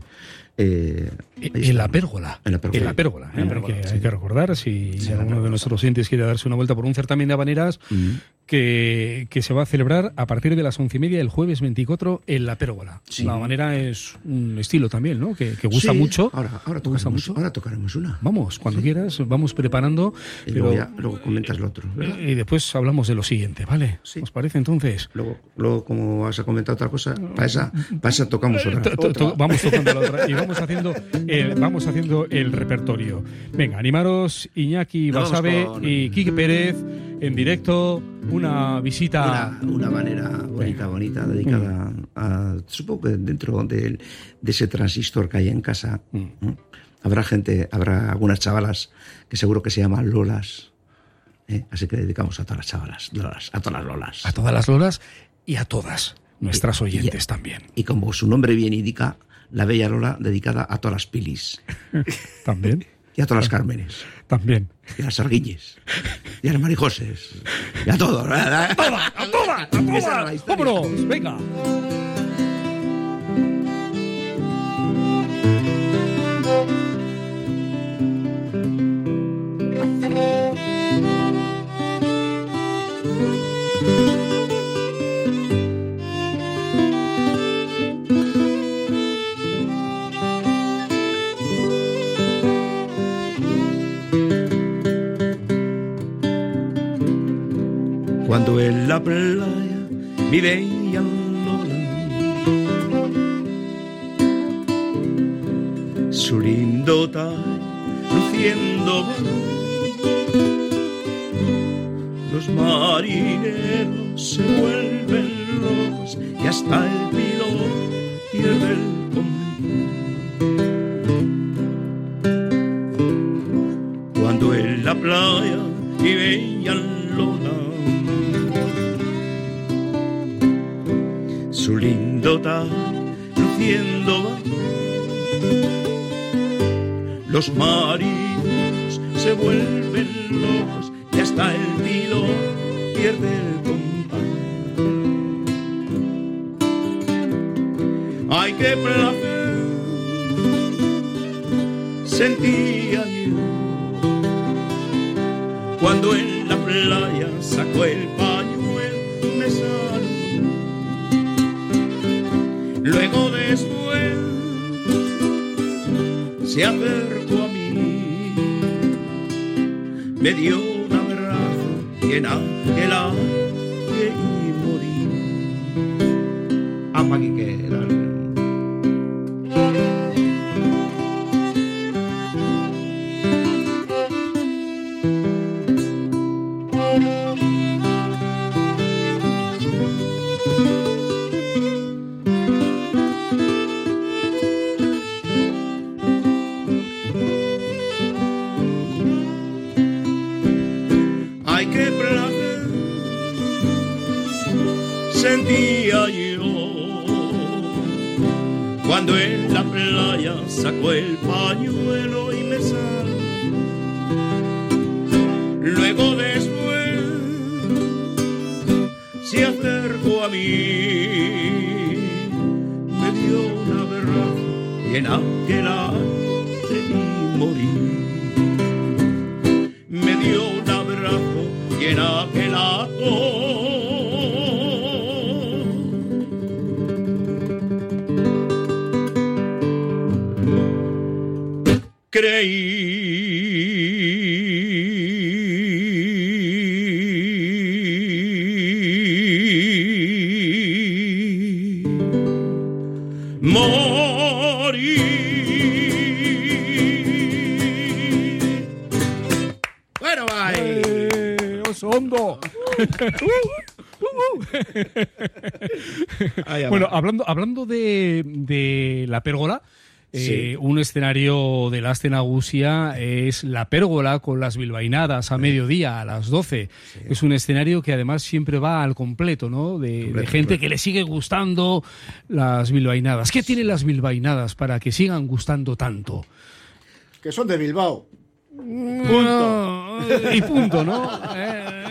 [SPEAKER 7] Eh,
[SPEAKER 4] en la pérgola.
[SPEAKER 7] En la pérgola.
[SPEAKER 4] En la pérgola, ¿eh?
[SPEAKER 7] En la pérgola
[SPEAKER 4] hay, que,
[SPEAKER 7] sí.
[SPEAKER 4] hay que recordar, si
[SPEAKER 7] sí,
[SPEAKER 4] alguno de nuestros oyentes quiere darse una vuelta por un certamen de habaneras, mm. que, que se va a celebrar a partir de las once y media el jueves veinticuatro en la Pérgola.
[SPEAKER 7] Sí.
[SPEAKER 4] La Habanera es un estilo también, ¿no? Que, que gusta
[SPEAKER 7] Sí,
[SPEAKER 4] mucho.
[SPEAKER 7] Ahora, ahora,
[SPEAKER 4] ¿Gusta
[SPEAKER 7] tocaremos,
[SPEAKER 4] mucho?
[SPEAKER 7] ahora tocaremos una.
[SPEAKER 4] Vamos, cuando
[SPEAKER 7] Sí.
[SPEAKER 4] quieras, vamos preparando.
[SPEAKER 7] Y
[SPEAKER 4] pero-
[SPEAKER 7] luego, ya, luego comentas lo otro, ¿verdad?
[SPEAKER 4] y después hablamos de lo siguiente, ¿vale?
[SPEAKER 7] Sí.
[SPEAKER 4] ¿Os parece entonces?
[SPEAKER 7] Luego, luego, como has comentado otra cosa, para esa, para esa tocamos otra.
[SPEAKER 4] To- to- to- Vamos tocando la otra y vamos haciendo el, vamos haciendo el repertorio. Venga, animaros, Iñaki
[SPEAKER 7] Nos vamos
[SPEAKER 4] Basabe
[SPEAKER 7] con-
[SPEAKER 4] y Quique Pérez en directo, una visita.
[SPEAKER 7] Una, una manera bonita, bonita, dedicada a, supongo que dentro de, de ese transistor que hay en casa, ¿no? Habrá gente, habrá algunas chavalas que seguro que se llaman Lolas, ¿eh? Así que dedicamos a todas las chavalas, Lolas, a todas las Lolas.
[SPEAKER 4] A todas las Lolas y a todas nuestras
[SPEAKER 7] Y-
[SPEAKER 4] oyentes
[SPEAKER 7] y-
[SPEAKER 4] también.
[SPEAKER 7] Y como su nombre bien indica, la bella Lola dedicada a todas las Pilis,
[SPEAKER 4] También,
[SPEAKER 7] y a todas las Cármenes,
[SPEAKER 4] también.
[SPEAKER 7] y a las Sarguilles, y a las Marijoses, y a todos. ¿verdad?
[SPEAKER 4] ¡A todas! ¡A todas! ¡A
[SPEAKER 7] Esa era
[SPEAKER 4] todas!
[SPEAKER 7] la historia.
[SPEAKER 4] ¡Vámonos! ¡Venga!
[SPEAKER 5] Cuando en la playa mi bella Lola su lindo tal luciendo va, los marineros se vuelven locos y hasta el pilón pierde el compás. Cuando en la playa mi bella Lola su lindo tal luciendo va, los marinos se vuelven locos y hasta el pilón pierde el compás. Ay, qué placer sentía yo cuando en la playa sacó el pañuelo y me saludó. Luego después se acercó a mí, me dio un abrazo y en aquel aire y morí.
[SPEAKER 7] Apa, Quique, dale.
[SPEAKER 5] Ay, qué placer sentía yo cuando en la playa sacó el pañuelo y me saludó. Luego después se acercó a mí, me dio un abrazo y en aquel aire y morí. Me dio un abrazo y en aquel acto creí morir.
[SPEAKER 7] Bueno, bye.
[SPEAKER 4] ¡Eh, Osondo!
[SPEAKER 7] Ahí
[SPEAKER 4] Bueno,
[SPEAKER 7] va.
[SPEAKER 4] hablando, hablando de, de la pérgola, eh,
[SPEAKER 7] Sí.
[SPEAKER 4] un escenario de la Aste Nagusia es la pérgola con las bilbainadas a mediodía, a las doce. Es un escenario que además siempre va al completo, ¿no? De,
[SPEAKER 7] Completo,
[SPEAKER 4] de gente
[SPEAKER 7] completo.
[SPEAKER 4] que le sigue gustando las bilbainadas. ¿Qué tienen las bilbainadas para que sigan gustando tanto?
[SPEAKER 6] Que son de Bilbao.
[SPEAKER 4] Punto. Y punto, ¿no? Eh,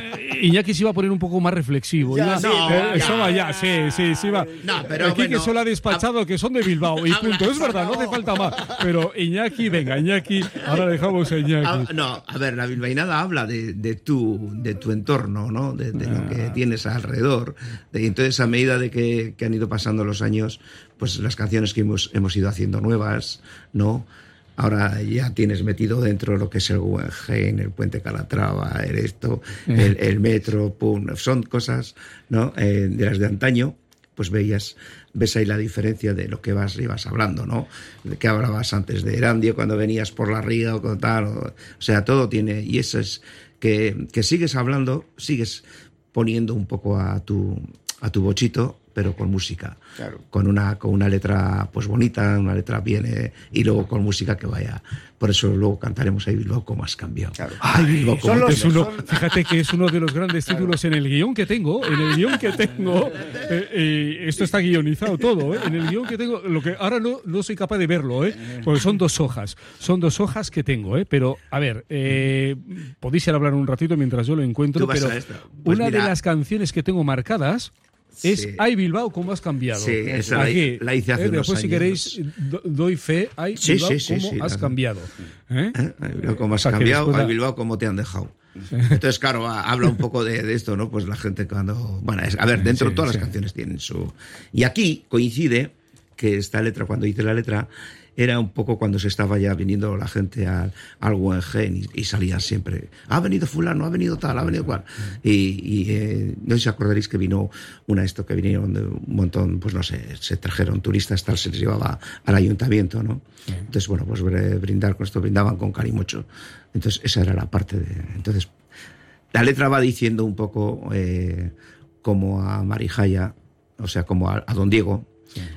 [SPEAKER 4] Iñaki se iba a poner un poco más reflexivo.
[SPEAKER 6] Ya,
[SPEAKER 4] Iba-
[SPEAKER 6] sí,
[SPEAKER 4] eh,
[SPEAKER 6] ya.
[SPEAKER 4] estaba ya, sí, sí, sí. Va.
[SPEAKER 7] No, pero
[SPEAKER 4] Aquí
[SPEAKER 7] bueno,
[SPEAKER 4] que solo ha despachado que son de Bilbao y punto. Es verdad, no hace falta más. Pero Iñaki, venga, Iñaki, ahora dejamos a
[SPEAKER 7] Ah,
[SPEAKER 4] Iñaki.
[SPEAKER 7] no, a ver, la bilbainada habla de, de, tu, de tu entorno, ¿no? De, de lo que tienes alrededor. Y entonces, a medida de que, que han ido pasando los años, pues las canciones que hemos, hemos ido haciendo nuevas, ¿no? Ahora ya tienes metido dentro lo que es el Guggenheim, el Puente Calatrava, el esto, el, el metro, pum, son cosas, ¿no? Eh, de las de antaño, pues veías, ves ahí la diferencia de lo que vas, ibas hablando, ¿no? De que hablabas antes de Erandio, cuando venías por la ría o con tal, o, o sea, todo tiene, y eso es que, que sigues hablando, sigues poniendo un poco a tu, a tu bochito, pero con música,
[SPEAKER 6] Claro.
[SPEAKER 7] con una con una letra pues bonita, una letra bien, eh, y luego con música que vaya. Por eso luego cantaremos ahí Bilbao cómo has cambiado.
[SPEAKER 6] Claro.
[SPEAKER 7] Ay, Bilbao, cómo
[SPEAKER 6] Son los-
[SPEAKER 7] te-
[SPEAKER 4] Es uno,
[SPEAKER 6] son-
[SPEAKER 4] fíjate que es uno de los grandes títulos en el guión que tengo. En el guión que tengo, eh, eh, esto está guionizado todo. Eh, en el guión que tengo, lo que ahora no, no soy capaz de verlo, eh, porque son dos hojas, son dos hojas que tengo. Eh, pero a ver, eh, podéis ir a hablar un ratito mientras yo lo encuentro.
[SPEAKER 7] Tú vas
[SPEAKER 4] Pero
[SPEAKER 7] a esta. Pues
[SPEAKER 4] una
[SPEAKER 7] mira.
[SPEAKER 4] de las canciones que tengo marcadas es
[SPEAKER 7] Sí.
[SPEAKER 4] Ay Bilbao, ¿cómo has cambiado?
[SPEAKER 7] Sí, esa la-
[SPEAKER 4] Aquí,
[SPEAKER 7] la hice hace
[SPEAKER 4] eh,
[SPEAKER 7] unos
[SPEAKER 4] Después, si
[SPEAKER 7] años.
[SPEAKER 4] queréis, do- doy fe. Ay
[SPEAKER 7] Sí,
[SPEAKER 4] Bilbao,
[SPEAKER 7] sí, sí,
[SPEAKER 4] ¿cómo
[SPEAKER 7] sí,
[SPEAKER 4] has
[SPEAKER 7] la-
[SPEAKER 4] cambiado? ¿Eh?
[SPEAKER 7] ¿Eh? Ay, Bilbao, cómo has
[SPEAKER 4] O sea, que
[SPEAKER 7] cambiado,
[SPEAKER 4] después
[SPEAKER 7] ay,
[SPEAKER 4] la-
[SPEAKER 7] Bilbao, cómo te han dejado. Entonces, claro, ha- habla un poco de, de esto, ¿no? Pues la gente cuando... Bueno, es- a ver, dentro
[SPEAKER 4] Sí,
[SPEAKER 7] todas
[SPEAKER 4] sí.
[SPEAKER 7] las canciones tienen su... Y aquí coincide que esta letra, cuando hice la letra, era un poco cuando se estaba ya viniendo la gente al, al Guggenheim y, y salían siempre, ha venido fulano, ha venido tal, ha venido cual. Y, y eh, no sé si acordaréis que vino una esto, que vinieron de un montón, pues no sé, se trajeron turistas, tal, se les llevaba al ayuntamiento, ¿no? Entonces, bueno, pues br- brindar con esto, brindaban con calimocho. Entonces, esa era la parte de... Entonces, la letra va diciendo un poco eh, como a Marijaya, o sea, como a, a don Diego,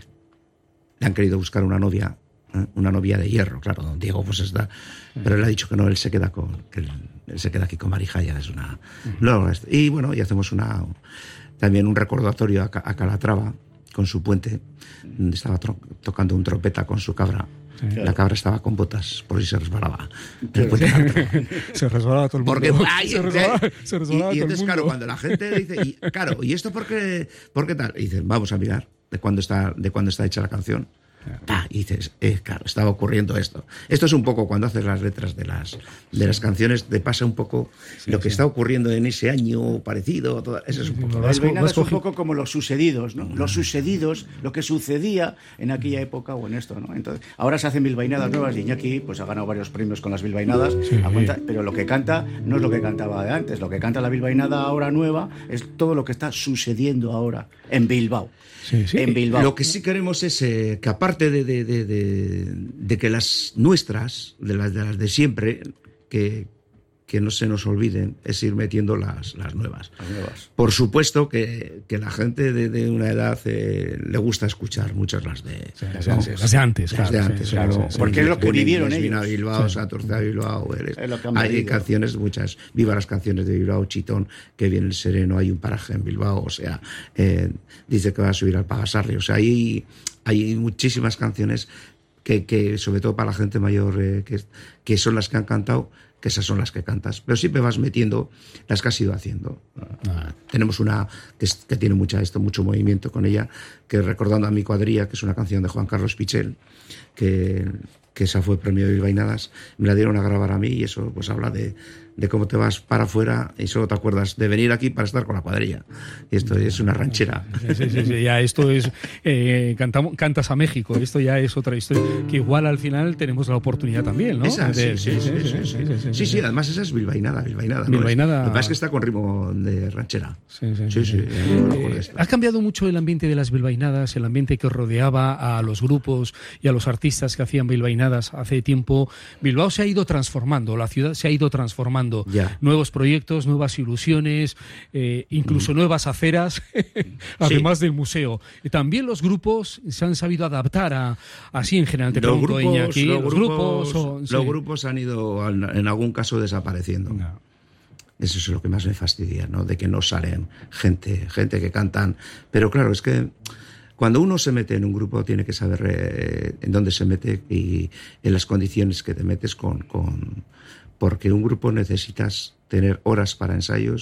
[SPEAKER 7] le han querido buscar una novia, ¿eh? Una novia de hierro, claro, don Diego pues está, pero él ha dicho que no, él se queda con, que él, él se queda aquí con Marijaya, es una... No, es- y bueno, y hacemos una también un recordatorio a, Ca- a Calatrava con su puente, donde estaba tro- tocando un trompeta con su cabra. La cabra estaba con botas, por si se resbalaba. En el puente Calatrava.
[SPEAKER 4] Se resbalaba todo el mundo.
[SPEAKER 7] Porque ay,
[SPEAKER 4] se resbalaba,
[SPEAKER 7] eh,
[SPEAKER 4] se
[SPEAKER 7] y,
[SPEAKER 4] resbalaba
[SPEAKER 7] y
[SPEAKER 4] todo el
[SPEAKER 7] entonces,
[SPEAKER 4] mundo.
[SPEAKER 7] claro, cuando la gente dice, y, claro, ¿y esto por qué, por qué tal? Y dicen, vamos a mirar de cuándo está, de cuándo está hecha la canción. Pa, y dices, eh, claro, estaba ocurriendo esto. Esto es un poco cuando haces las letras de las, de las canciones, te pasa un poco lo que está ocurriendo en ese año parecido. Todo, eso es un poco.
[SPEAKER 6] La bilbainada es un poco como los sucedidos, ¿no? Los sucedidos, lo que sucedía en aquella época o en esto, ¿no? Entonces, ahora se hacen bilbainadas nuevas y Iñaki pues ha ganado varios premios con las bilbainadas, a cuenta- pero lo que canta no es lo que cantaba de antes, lo que canta la bilbainada ahora nueva es todo lo que está sucediendo ahora en Bilbao. En Bilbao.
[SPEAKER 7] Lo que sí queremos es eh, que aparte de, de, de, de, de que las nuestras, de las de, las de siempre, que, que no se nos olviden, es ir metiendo las, las nuevas.
[SPEAKER 6] Las nuevas.
[SPEAKER 7] Por supuesto que, que la gente de, de una edad eh, le gusta escuchar muchas las de,
[SPEAKER 4] las de antes, las de antes,
[SPEAKER 7] las de
[SPEAKER 4] claro,
[SPEAKER 7] antes,
[SPEAKER 4] sí,
[SPEAKER 7] claro.
[SPEAKER 4] sí, sí.
[SPEAKER 6] Porque es lo que vivieron
[SPEAKER 7] Vino
[SPEAKER 6] ellos.
[SPEAKER 7] a Bilbao,
[SPEAKER 6] Sí.
[SPEAKER 7] se ha torcido a Bilbao. eres-
[SPEAKER 6] Es lo que han
[SPEAKER 7] Hay
[SPEAKER 6] vivido.
[SPEAKER 7] canciones, muchas. Viva las canciones de Bilbao, Chitón, que viene el sereno, hay un paraje en Bilbao, o sea, eh, dice que va a subir al Pagasarri. O sea, hay, hay muchísimas canciones que, que, sobre todo para la gente mayor, eh, que, que son las que han cantado, que esas son las que cantas. Pero siempre vas metiendo las que has ido haciendo. Ah, tenemos una que, es- que tiene mucha esto, mucho movimiento con ella, que recordando a mi cuadrilla, que es una canción de Juan Carlos Pichel, que, que esa fue premio de Bilbainadas, me la dieron a grabar a mí y eso pues habla de, de cómo te vas para afuera y solo te acuerdas de venir aquí para estar con la cuadrilla. Y esto es una ranchera.
[SPEAKER 4] Sí, sí, sí, sí, ya esto es eh, cantamos, cantas a México, esto ya es otra historia que igual al final tenemos la oportunidad también, ¿no?
[SPEAKER 7] Esa, sí,
[SPEAKER 4] De-
[SPEAKER 7] sí, sí, sí, sí, sí, sí, sí, además esa es bilbainada, bilbainada. ¿no?
[SPEAKER 4] Bilbainada.
[SPEAKER 7] Es- Lo que pasa es que está con ritmo de ranchera.
[SPEAKER 4] Sí, sí,
[SPEAKER 7] Sí, sí, no me acuerdo de
[SPEAKER 4] Eh,
[SPEAKER 7] esto.
[SPEAKER 4] ha cambiado mucho el ambiente de las bilbainadas, el ambiente que rodeaba a los grupos y a los artistas que hacían bilbainadas hace tiempo. Bilbao se ha ido transformando, la ciudad se ha ido transformando.
[SPEAKER 7] Ya.
[SPEAKER 4] Nuevos proyectos, nuevas ilusiones, eh, incluso nuevas aceras, además del museo. Y también los grupos se han sabido adaptar a, así en general. Te
[SPEAKER 7] Los
[SPEAKER 4] pregunto,
[SPEAKER 7] grupos,
[SPEAKER 4] Iñaki,
[SPEAKER 7] los
[SPEAKER 4] los
[SPEAKER 7] grupos,
[SPEAKER 4] grupos, o- sí.
[SPEAKER 7] los grupos han ido en en algún caso desapareciendo.
[SPEAKER 4] No.
[SPEAKER 7] Eso es lo que más me fastidia, ¿no? De que no salen gente, gente que cantan. Pero claro, es que cuando uno se mete en un grupo tiene que saber eh, en dónde se mete y en las condiciones que te metes con, con... Porque un grupo necesitas tener horas para ensayos,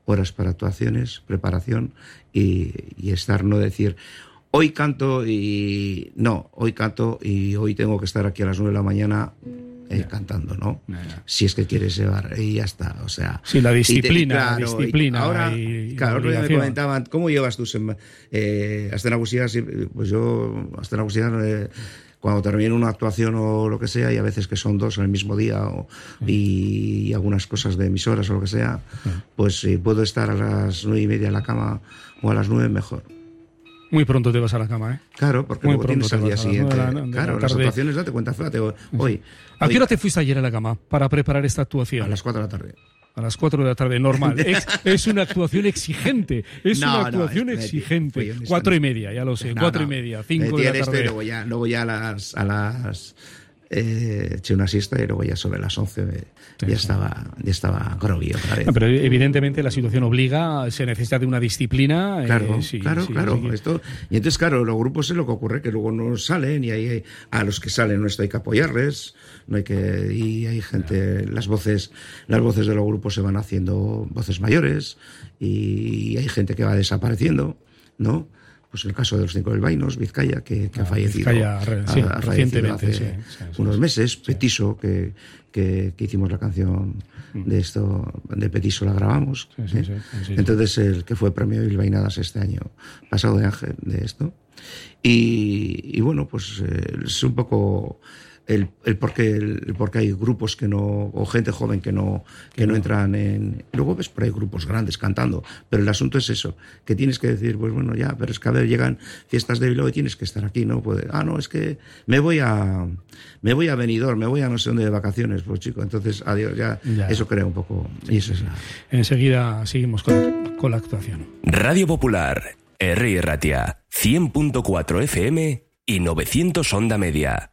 [SPEAKER 7] horas para actuaciones, preparación y, y estar, no decir, hoy canto y... No, hoy canto y hoy tengo que estar aquí a las nueve de la mañana eh, yeah. cantando, ¿no? Yeah, yeah. Si es que quieres llevar, y ya está, o sea...
[SPEAKER 4] Sí, la disciplina,
[SPEAKER 7] te, claro,
[SPEAKER 4] la disciplina.
[SPEAKER 7] Y ahora,
[SPEAKER 4] y,
[SPEAKER 7] claro, otro día me comentaban, ¿cómo llevas tú eh, hasta en Agusía? Pues yo, hasta en Agusía... Eh, cuando termino una actuación o lo que sea, y a veces que son dos en el mismo día o, y, y algunas cosas de emisoras o lo que sea, pues si puedo estar a las nueve y media en la cama o a las nueve, mejor.
[SPEAKER 4] Muy pronto te vas a la cama, ¿eh?
[SPEAKER 7] Claro, porque
[SPEAKER 4] Muy
[SPEAKER 7] luego tienes al día siguiente.
[SPEAKER 4] La, la,
[SPEAKER 7] claro,
[SPEAKER 4] la
[SPEAKER 7] las actuaciones, date cuenta, fíjate, hoy.
[SPEAKER 4] ¿A qué hora te fuiste ayer a la cama para preparar esta actuación?
[SPEAKER 7] A las cuatro de la tarde.
[SPEAKER 4] A las cuatro de la tarde, normal. Es, es una actuación exigente. Es
[SPEAKER 7] no,
[SPEAKER 4] una actuación
[SPEAKER 7] no, es,
[SPEAKER 4] exigente. Cuatro y media, ya lo sé. No, cuatro no. y media, cinco de la tarde.
[SPEAKER 7] Y luego ya, luego ya a las... A las eh, eché una siesta y luego ya sobre las once sí, ya, sí. Estaba, ya estaba groggy otra vez.
[SPEAKER 4] No, pero evidentemente la situación obliga, se necesita de una disciplina.
[SPEAKER 7] Claro,
[SPEAKER 4] eh, sí,
[SPEAKER 7] claro,
[SPEAKER 4] sí,
[SPEAKER 7] claro.
[SPEAKER 4] Sí.
[SPEAKER 7] Esto, y entonces, claro, los grupos es lo que ocurre, que luego no salen y hay, a los que salen no hay que apoyarles, no hay que, y hay gente, las voces, las voces de los grupos se van haciendo voces mayores y hay gente que va desapareciendo, ¿no? Pues en el caso de los cinco bilbaínos, Vizcaya, que, que ah, ha fallecido,
[SPEAKER 4] Vizcaya, sí,
[SPEAKER 7] ha, ha fallecido hace
[SPEAKER 4] sí, sí, sí,
[SPEAKER 7] unos
[SPEAKER 4] sí,
[SPEAKER 7] meses,
[SPEAKER 4] sí.
[SPEAKER 7] Petiso, que, que, que hicimos la canción de esto, de Petiso la grabamos.
[SPEAKER 4] Sí, sí,
[SPEAKER 7] ¿eh?
[SPEAKER 4] sí, sí, sí.
[SPEAKER 7] Entonces, el que fue premio Bilbainadas este año pasado de Ángel, de esto. Y, y bueno, pues eh, es un poco... El, el por qué el por qué hay grupos que no, o gente joven que no que no entran en, luego ves por ahí grupos grandes cantando, pero el asunto es eso, que tienes que decir, pues bueno, ya, pero es que a ver, llegan fiestas de Bilbao y tienes que estar aquí, no puede, ah no, es que me voy a me voy a Benidorm, me voy a no sé dónde de vacaciones, pues chico, entonces adiós, ya, ya. Eso crea un poco, y eso es nada.
[SPEAKER 4] Enseguida seguimos con, con la actuación.
[SPEAKER 1] Radio Popular, Herri Ratia, cien punto cuatro F M y novecientos onda media.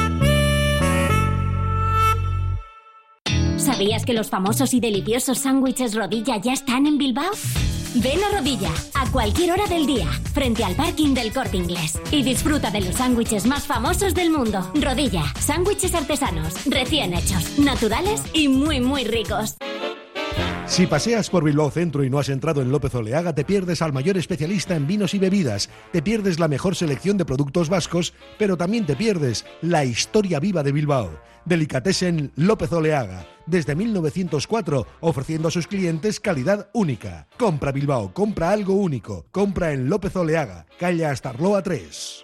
[SPEAKER 13] ¿Sabías que los famosos y deliciosos sándwiches Rodilla ya están en Bilbao? Ven a Rodilla a cualquier hora del día, frente al parking del Corte Inglés, y disfruta de los sándwiches más famosos del mundo. Rodilla, sándwiches artesanos, recién hechos, naturales y muy muy ricos.
[SPEAKER 14] Si paseas por Bilbao Centro y no has entrado en López Oleaga, te pierdes al mayor especialista en vinos y bebidas, te pierdes la mejor selección de productos vascos, pero también te pierdes la historia viva de Bilbao. Delicatessen López Oleaga, desde mil novecientos cuatro, ofreciendo a sus clientes calidad única. Compra Bilbao, compra algo único, compra en López Oleaga, calle Astarloa tres.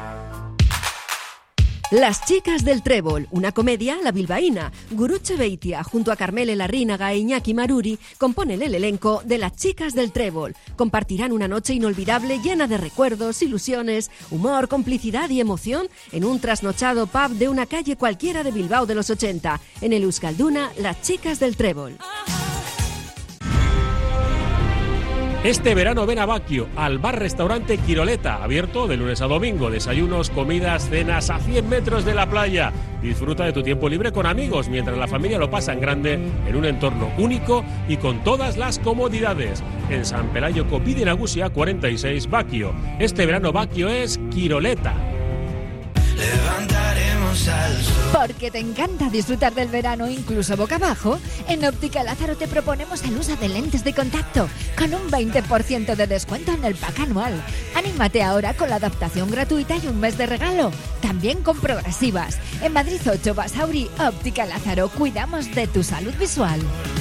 [SPEAKER 2] Las chicas del trébol, una comedia a la bilbaína. Gurutxe Beitia, junto a Carmele Larrínaga e Iñaki Maruri, componen el elenco de Las chicas del trébol. Compartirán una noche inolvidable llena de recuerdos, ilusiones, humor, complicidad y emoción en un trasnochado pub de una calle cualquiera de Bilbao de los ochenta. En el Euskalduna, Las chicas del trébol.
[SPEAKER 9] Este verano ven a Baquio, al bar-restaurante Quiroleta, abierto de lunes a domingo. Desayunos, comidas, cenas a cien metros de la playa. Disfruta de tu tiempo libre con amigos, mientras la familia lo pasa en grande, en un entorno único y con todas las comodidades. En San Pelayo Copide Nagusia cuarenta y seis, Baquio. Este verano Baquio es Quiroleta.
[SPEAKER 15] Levantaremos al sol.
[SPEAKER 10] Porque te encanta disfrutar del verano incluso boca abajo, en Óptica Lázaro te proponemos el uso de lentes de contacto con un veinte por ciento de descuento en el pack anual. Anímate ahora con la adaptación gratuita y un mes de regalo, también con progresivas. En Madrid ocho, Basauri, Óptica Lázaro, cuidamos de tu salud visual.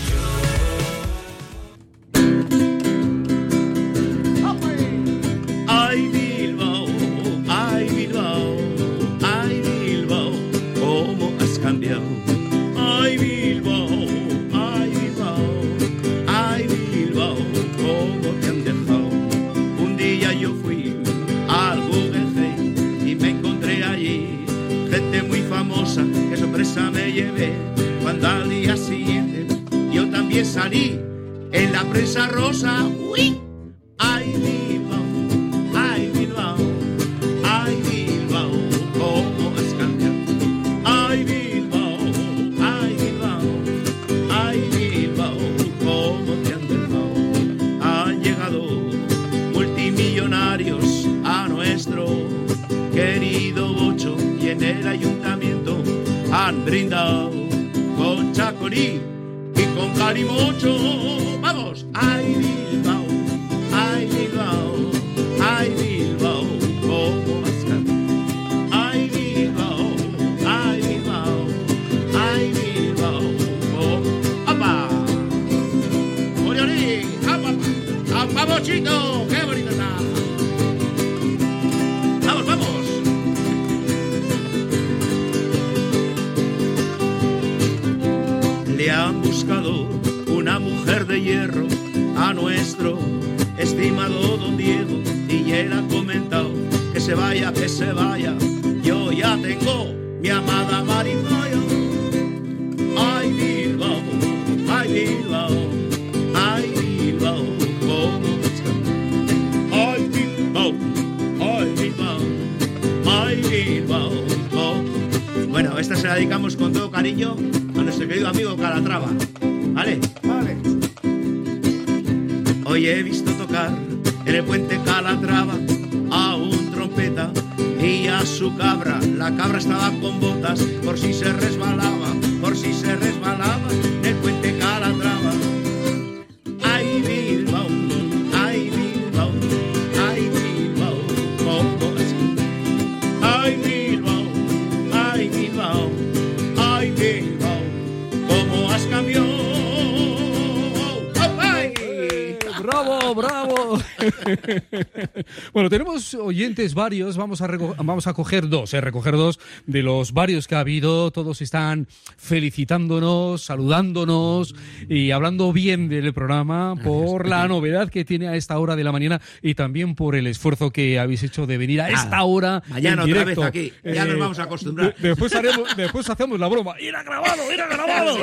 [SPEAKER 5] Ay, Bilbao, ay, Bilbao, ay, Bilbao, cómo has cambiado. Ay, Bilbao, ay, Bilbao, ay, Bilbao, cómo te han dejado. Un día yo fui al Guggenheim y me encontré allí gente muy famosa, qué sorpresa me llevé cuando al día siguiente yo también salí en la prensa rosa. ¡Uy! Ay, Bilbao, ay, Bilbao, ay, Bilbao, cómo has cambiado. Ay, Bilbao, ay, Bilbao, ay, Bilbao, cómo te han dejado. Han llegado multimillonarios a nuestro querido Bocho y en el ayuntamiento han brindado con chacolí y con calimocho. Vamos, ay Bilbao, ay Bilbao, ay Bilbao, como has cambiado. Ay Bilbao, ay Bilbao, ay Bilbao, oh, ¡apa! ¡Oriorí! ¡Apa! ¡Vamos, Chito! ¡Qué bonito está! ¡Vamos, vamos! Le han buscado una mujer de hierro a nuestro estimado don Diego y él ha comentado que se vaya, que se vaya. Yo ya tengo mi amada Marizoya. Ay Bilbao, ay Bilbao, ay Bilbao, como está. Ay Bilbao, ay Bilbao, ay Bilbao, oh. Bueno, esta se la dedicamos con todo cariño a nuestro querido amigo Calatrava. ¿Vale? Vale. Hoy he visto tocar en el puente Calatrava a un trompeta y a su cabra. La cabra estaba con botas por si se resbalaba, por si se resbalaba en el puente Calatrava. Ay Bilbao, ay Bilbao, ay Bilbao, como así. Ay Bilbao, ay Bilbao, ay Bilbao, como has cambiado.
[SPEAKER 4] ¡Bravo, bravo! Bueno, tenemos oyentes varios, vamos a, reco- vamos a coger dos, eh, recoger dos de los varios que ha habido. Todos están felicitándonos, saludándonos y hablando bien del programa por la novedad que tiene a esta hora de la mañana y también por el esfuerzo que habéis hecho de venir a esta hora.
[SPEAKER 7] Mañana
[SPEAKER 4] en
[SPEAKER 7] otra
[SPEAKER 4] directo.
[SPEAKER 7] vez aquí, ya
[SPEAKER 4] Eh,
[SPEAKER 7] nos vamos a acostumbrar.
[SPEAKER 4] de- después, haremos, después hacemos la broma. ¡Era grabado, era grabado!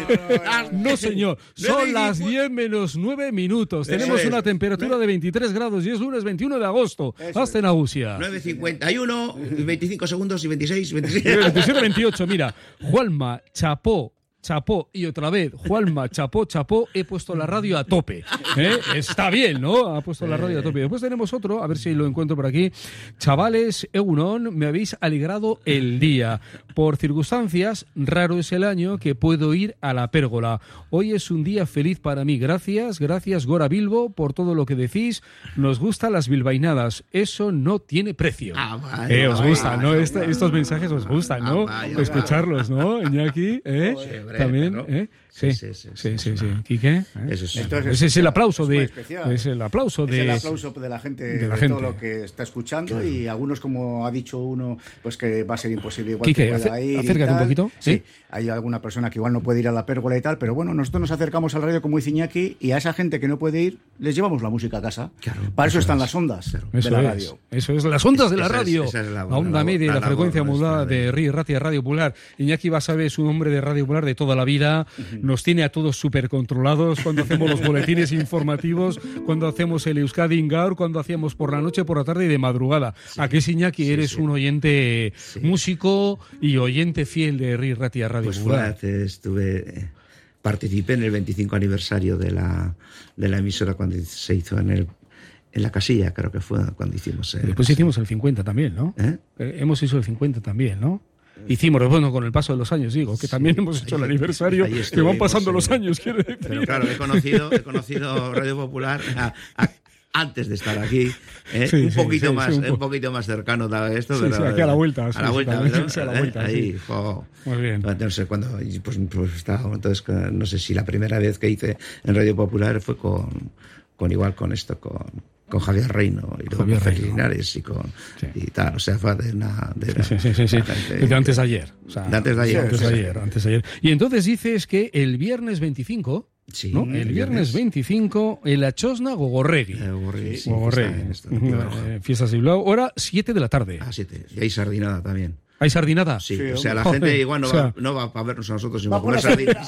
[SPEAKER 4] No, señor, son las diez menos nueve minutos.
[SPEAKER 7] Eso
[SPEAKER 4] Tenemos
[SPEAKER 7] es.
[SPEAKER 4] una temperatura de veintitrés grados y es lunes veintiuno de agosto. Hasta en Agusia.
[SPEAKER 7] nueve cincuenta y uno, veinticinco segundos y veintiséis, veintisiete.
[SPEAKER 4] veintisiete veintiocho, mira. Juanma, chapó, chapó y otra vez. Juanma, chapó, chapó. He puesto la radio a tope. ¿Eh? Está bien, ¿no? Ha puesto la radio a tope. Después tenemos otro, a ver si lo encuentro por aquí. Chavales, Eunon, me habéis alegrado el día. Por circunstancias, raro es el año que puedo ir a la pérgola. Hoy es un día feliz para mí. Gracias, gracias Gora Bilbo por todo lo que decís. Nos gustan las bilbainadas. Eso no tiene precio.
[SPEAKER 7] Ah, vaya,
[SPEAKER 4] eh, os
[SPEAKER 7] vaya,
[SPEAKER 4] gustan, ¿no?
[SPEAKER 7] vaya,
[SPEAKER 4] Esta-
[SPEAKER 7] vaya.
[SPEAKER 4] estos mensajes os gustan, ¿no?
[SPEAKER 7] Ah, vaya,
[SPEAKER 4] Escucharlos, ¿no? Iñaki, ¿eh?
[SPEAKER 7] Hombre,
[SPEAKER 4] También,
[SPEAKER 7] claro.
[SPEAKER 4] ¿eh?
[SPEAKER 7] Sí,
[SPEAKER 4] Sí,
[SPEAKER 7] sí,
[SPEAKER 4] sí,
[SPEAKER 7] sí,
[SPEAKER 4] sí, sí. ¿Quique? ¿Eh?
[SPEAKER 7] Eso sí.
[SPEAKER 6] Esto es
[SPEAKER 4] Ese es el aplauso
[SPEAKER 6] es muy
[SPEAKER 4] de...
[SPEAKER 6] especial.
[SPEAKER 4] Es el aplauso
[SPEAKER 6] Es
[SPEAKER 4] de...
[SPEAKER 6] el aplauso de la gente,
[SPEAKER 4] de
[SPEAKER 6] de,
[SPEAKER 4] la gente.
[SPEAKER 6] todo lo que está escuchando y algunos, como ha dicho uno, pues que va a ser imposible igual
[SPEAKER 4] Quique,
[SPEAKER 6] que pueda
[SPEAKER 4] ace-
[SPEAKER 6] ir y
[SPEAKER 4] acércate un
[SPEAKER 6] tal.
[SPEAKER 4] poquito,
[SPEAKER 6] Sí,
[SPEAKER 4] ¿sí?
[SPEAKER 6] hay alguna persona que igual no puede ir a la pérgola y tal, pero bueno, nosotros nos acercamos al radio como dice Iñaki y a esa gente que no puede ir les llevamos la música a casa. Para eso
[SPEAKER 7] eso
[SPEAKER 6] están
[SPEAKER 7] es.
[SPEAKER 6] las ondas
[SPEAKER 4] Eso
[SPEAKER 6] de la
[SPEAKER 4] es,
[SPEAKER 6] radio.
[SPEAKER 4] Eso es, las ondas de la
[SPEAKER 7] Esa es-
[SPEAKER 4] radio.
[SPEAKER 7] esa es la-
[SPEAKER 4] la onda
[SPEAKER 7] la-
[SPEAKER 4] media,
[SPEAKER 7] la
[SPEAKER 4] la,
[SPEAKER 7] labor
[SPEAKER 4] frecuencia
[SPEAKER 7] nuestra
[SPEAKER 4] modulada
[SPEAKER 7] de-
[SPEAKER 4] de R I Ratia Radio Popular. Iñaki Basabe es un hombre de Radio Popular de toda la vida. Nos tiene a todos súper controlados cuando hacemos los boletines informativos, cuando hacemos el Euskadi Ingaur, cuando hacíamos por la noche, por la tarde y de madrugada. ¿A qué, Iñaki? Eres un oyente músico y oyente fiel de R I Ratia Radio
[SPEAKER 7] Pues fue
[SPEAKER 4] Popular.
[SPEAKER 7] hace- estuve, eh, participé en el veinticinco aniversario de la, de la emisora cuando se hizo en el en la casilla, creo que fue cuando hicimos. eh,
[SPEAKER 4] Después hicimos el cincuenta también, ¿no?
[SPEAKER 7] ¿Eh?
[SPEAKER 4] Eh, Hemos hecho el cincuenta también, ¿no? Hicimos, bueno, con el paso de los años, digo, que también hemos hecho el aniversario,
[SPEAKER 7] ahí
[SPEAKER 4] que van
[SPEAKER 7] estuvimos,
[SPEAKER 4] pasando
[SPEAKER 7] sí.
[SPEAKER 4] los años, quiero decir.
[SPEAKER 7] Pero claro, he conocido, he conocido Radio Popular a- a- antes de estar aquí, ¿eh?
[SPEAKER 4] Sí,
[SPEAKER 7] un
[SPEAKER 4] sí,
[SPEAKER 7] poquito
[SPEAKER 4] sí,
[SPEAKER 7] más,
[SPEAKER 4] sí, un
[SPEAKER 7] un,
[SPEAKER 4] po-
[SPEAKER 7] poquito más cercano a esto.
[SPEAKER 4] Sí,
[SPEAKER 7] pero,
[SPEAKER 4] sí, aquí a la vuelta,
[SPEAKER 7] a
[SPEAKER 4] sí,
[SPEAKER 7] la
[SPEAKER 4] sí,
[SPEAKER 7] vuelta,
[SPEAKER 4] también,
[SPEAKER 7] ¿verdad?
[SPEAKER 4] sí, a la
[SPEAKER 7] ¿Eh?
[SPEAKER 4] vuelta,
[SPEAKER 7] Ahí,
[SPEAKER 4] sí.
[SPEAKER 7] jo.
[SPEAKER 4] Muy bien.
[SPEAKER 7] No sé cuándo, y pues, pues estaba, entonces que no sé si la primera vez que hice en Radio Popular fue con, con igual con esto, con, con Javier Reino y luego
[SPEAKER 4] Javier
[SPEAKER 7] con Félix
[SPEAKER 4] Reino.
[SPEAKER 7] Linares y con y tal, o sea, fue de una de una-
[SPEAKER 4] Sí, sí, sí, sí.
[SPEAKER 7] una gente-
[SPEAKER 4] Desde antes de ayer. O sea,
[SPEAKER 7] de antes de ayer.
[SPEAKER 4] Antes de
[SPEAKER 7] sí.
[SPEAKER 4] ayer, antes de ayer. Y entonces dices que el viernes veinticinco,
[SPEAKER 7] Sí,
[SPEAKER 4] ¿no?
[SPEAKER 7] el
[SPEAKER 4] El viernes
[SPEAKER 7] viernes.
[SPEAKER 4] veinticinco, en la Chosna Gogorregui.
[SPEAKER 7] Eh, Gogorregui, sí,
[SPEAKER 4] Gogorregui.
[SPEAKER 7] está en esto,
[SPEAKER 4] Ujú,
[SPEAKER 7] claro.
[SPEAKER 4] eh, Fiestas de Bilbao, hora siete de la tarde.
[SPEAKER 7] Ah, siete. Y hay sardinada también.
[SPEAKER 4] ¿Hay sardinada?
[SPEAKER 7] Sí,
[SPEAKER 6] Sí,
[SPEAKER 7] o sea, la
[SPEAKER 4] hombre.
[SPEAKER 7] gente igual no,
[SPEAKER 4] O sea,
[SPEAKER 7] va, no va para vernos a nosotros, sino
[SPEAKER 6] va
[SPEAKER 7] a comer
[SPEAKER 6] por las
[SPEAKER 7] sardinas.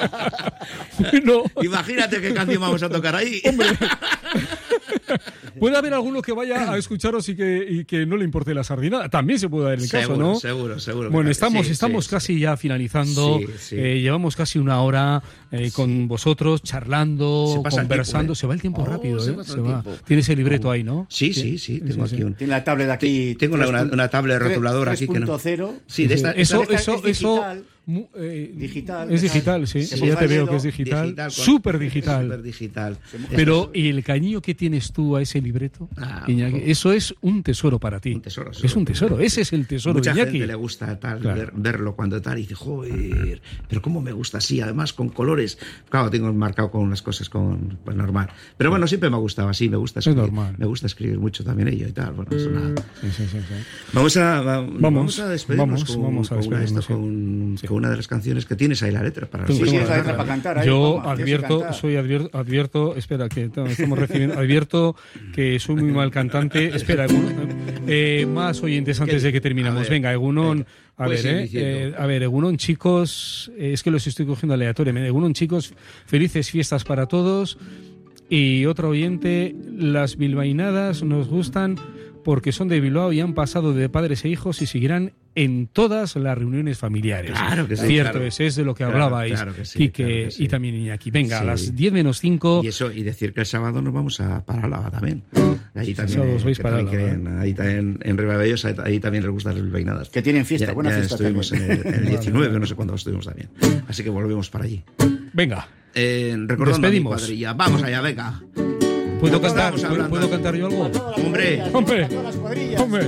[SPEAKER 4] no.
[SPEAKER 7] Imagínate qué canción vamos a tocar ahí.
[SPEAKER 4] Puede haber alguno que vaya a escucharos y que, y que no le importe la sardinada. También se puede dar el caso,
[SPEAKER 7] Seguro,
[SPEAKER 4] ¿no?
[SPEAKER 7] seguro, seguro que
[SPEAKER 4] Bueno,
[SPEAKER 7] tal.
[SPEAKER 4] estamos,
[SPEAKER 7] Sí,
[SPEAKER 4] estamos
[SPEAKER 7] sí,
[SPEAKER 4] casi ya finalizando.
[SPEAKER 7] Sí, sí.
[SPEAKER 4] Eh, llevamos casi una hora eh, con vosotros, charlando,
[SPEAKER 7] Se pasa el
[SPEAKER 4] conversando.
[SPEAKER 7] tiempo, ¿eh?
[SPEAKER 4] se va el tiempo
[SPEAKER 7] Oh,
[SPEAKER 4] rápido,
[SPEAKER 7] se
[SPEAKER 4] ¿eh?
[SPEAKER 7] pasa
[SPEAKER 4] Se
[SPEAKER 7] el
[SPEAKER 4] va.
[SPEAKER 7] tiempo.
[SPEAKER 4] Tienes el libreto ahí, ¿no?
[SPEAKER 7] Sí, sí, sí, tengo
[SPEAKER 4] sí,
[SPEAKER 7] aquí
[SPEAKER 4] sí.
[SPEAKER 7] un...
[SPEAKER 6] Tiene la tablet aquí.
[SPEAKER 7] Tengo una, una, una tablet rotuladora aquí que no...
[SPEAKER 6] tres punto cero.
[SPEAKER 7] Sí, de esta...
[SPEAKER 4] Eso,
[SPEAKER 6] Esta es
[SPEAKER 4] eso, eso,
[SPEAKER 6] digital.
[SPEAKER 4] Mu, eh,
[SPEAKER 6] digital.
[SPEAKER 4] Es digital, sí.
[SPEAKER 6] Se
[SPEAKER 4] sí ya te veo
[SPEAKER 6] dedo,
[SPEAKER 4] que es digital.
[SPEAKER 7] digital
[SPEAKER 4] Súper digital.
[SPEAKER 7] Súper digital.
[SPEAKER 4] Pero, ¿y el cariño que tienes tú a ese libreto,
[SPEAKER 7] Ah,
[SPEAKER 4] Iñaki?
[SPEAKER 7] ojo.
[SPEAKER 4] Eso es un tesoro para ti.
[SPEAKER 7] Un tesoro,
[SPEAKER 4] es un tesoro. Ese es el tesoro
[SPEAKER 7] Mucha
[SPEAKER 4] de Iñaki.
[SPEAKER 7] gente le gusta tal,
[SPEAKER 4] Claro.
[SPEAKER 7] ver- verlo cuando tal y dice, joder, pero cómo me gusta así, además con colores. Claro, tengo marcado con unas cosas con pues normal. Pero bueno, siempre me ha gustado así, me gusta escribir.
[SPEAKER 4] normal.
[SPEAKER 7] Me gusta escribir mucho también ello y tal. Bueno, es una...
[SPEAKER 4] Sí, sí, sí, sí.
[SPEAKER 7] Vamos a va- vamos,
[SPEAKER 4] Vamos,
[SPEAKER 7] a despedirnos
[SPEAKER 4] vamos,
[SPEAKER 7] con,
[SPEAKER 4] vamos a
[SPEAKER 7] con una,
[SPEAKER 4] despedirnos,
[SPEAKER 7] esto,
[SPEAKER 4] sí.
[SPEAKER 7] con, con una de las canciones que tienes ahí la letra para
[SPEAKER 4] Tengo
[SPEAKER 6] Sí,
[SPEAKER 4] que
[SPEAKER 6] tienes la
[SPEAKER 4] saber.
[SPEAKER 6] letra para cantar ahí,
[SPEAKER 4] Yo
[SPEAKER 6] Juanma, tienes que
[SPEAKER 4] advierto,
[SPEAKER 6] cantar.
[SPEAKER 4] soy advierto, advierto, espera, que t- estamos recibiendo, advierto que soy muy mal cantante. Espera, Egunon, eh, más oyentes antes de que terminamos.
[SPEAKER 7] A ver,
[SPEAKER 4] Venga, Egunon, a
[SPEAKER 7] puedes
[SPEAKER 4] ver,
[SPEAKER 7] ir
[SPEAKER 4] eh,
[SPEAKER 7] diciendo.
[SPEAKER 4] eh, a ver, Egunon, chicos, eh, es que los estoy cogiendo aleatoriamente. Egunon, chicos, felices fiestas para todos. Y otro oyente, las bilbainadas nos gustan porque son de Bilbao y han pasado de padres e hijos y seguirán en todas las reuniones familiares.
[SPEAKER 7] Claro que sí,
[SPEAKER 4] Cierto
[SPEAKER 7] claro.
[SPEAKER 4] es, es de lo que
[SPEAKER 7] Claro,
[SPEAKER 4] hablabais,
[SPEAKER 7] claro que sí,
[SPEAKER 4] Quique
[SPEAKER 7] claro que sí.
[SPEAKER 4] y también Iñaki. Venga, a
[SPEAKER 7] Sí.
[SPEAKER 4] las diez menos cinco.
[SPEAKER 7] Y eso, y decir que el sábado nos vamos a Parálava también. Ahí también,
[SPEAKER 4] sábado os
[SPEAKER 7] eh,
[SPEAKER 4] vais
[SPEAKER 7] que
[SPEAKER 4] para
[SPEAKER 7] también
[SPEAKER 4] Álava,
[SPEAKER 7] quieren- ahí también, en Ribabellos, ahí, ahí también les gustan las bilbainadas.
[SPEAKER 6] Que tienen fiesta,
[SPEAKER 7] ya,
[SPEAKER 6] buena
[SPEAKER 7] ya
[SPEAKER 6] fiesta
[SPEAKER 7] estuvimos
[SPEAKER 6] también.
[SPEAKER 7] en el, en el diecinueve, no sé cuándo estuvimos también. Así que volvemos para allí.
[SPEAKER 4] Venga,
[SPEAKER 7] Eh, recordando a mi
[SPEAKER 4] Despedimos.
[SPEAKER 7] cuadrilla. Vamos allá, venga.
[SPEAKER 4] ¿puedo
[SPEAKER 7] ¿De qué
[SPEAKER 4] cantar,
[SPEAKER 7] estamos
[SPEAKER 4] ¿puedo,
[SPEAKER 7] hablando?
[SPEAKER 4] ¿puedo cantar yo algo?
[SPEAKER 7] Hombre,
[SPEAKER 4] Hombre,
[SPEAKER 6] Todas las cuadrillas.
[SPEAKER 4] hombre.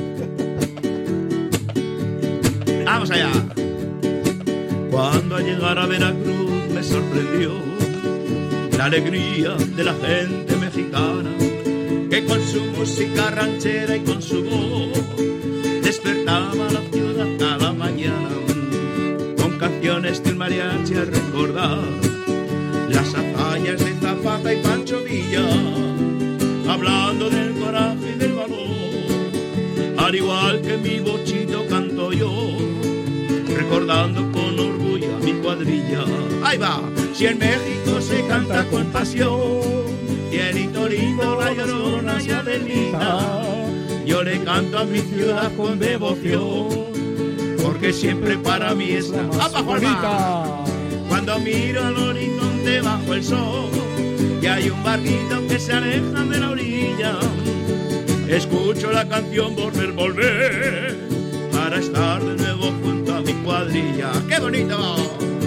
[SPEAKER 7] vamos allá.
[SPEAKER 5] Cuando al llegar a Veracruz me sorprendió la alegría de la gente mexicana, que con su música ranchera y con su voz despertaba la ciudad cada mañana, con canciones de un mariachi a recordar las hazañas de Zapata y Pancho Villa, hablando del coraje y del valor, al igual que mi bochito canto yo, recordando con orgullo a mi cuadrilla. Ahí va, si en México se canta con pasión, Tielito lindo, la Llorona y Adelita, yo le canto a mi ciudad con devoción, porque siempre para mí es la más bonita. Cuando miro al horizonte bajo el sol y hay un barquito que se aleja de la orilla, escucho la canción Volver, Volver, para estar de nuevo junto a mi cuadrilla. ¡Qué bonito!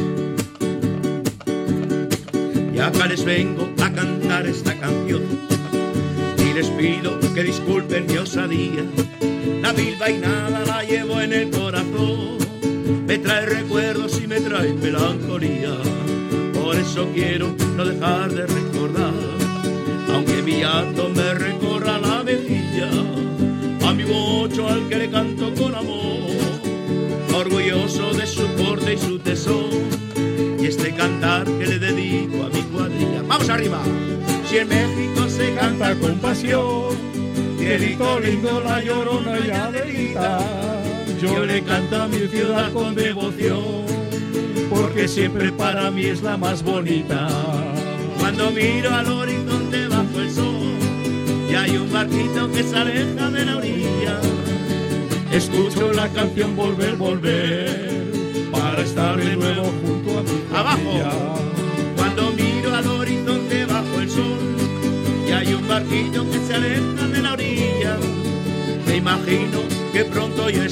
[SPEAKER 5] Y acá les vengo a cantar esta canción y les pido que disculpen mi osadía. La bilbainada la llevo en el corazón, me trae recuerdos y me trae melancolía. Por eso quiero no dejar de recordar, aunque mi llanto me recorra la mejilla, a mi bocho al que le canto con amor, orgulloso de su porte y su tesón, y este cantar que le dedico a mi cuadrilla. ¡Vamos arriba! Si en México se canta con pasión, Tielito lindo, la Llorona y Adelita, yo le canto a mi ciudad con devoción, porque siempre para mí es la más bonita. Cuando miro al horizonte bajo el sol y hay un barquito que se aleja de la orilla, escucho la canción Volver, Volver, para estar de nuevo junto a mi cuadrilla. Abajo. Cuando miro al horizonte bajo el sol y hay un barquito que se aleja de la orilla, me imagino que pronto ya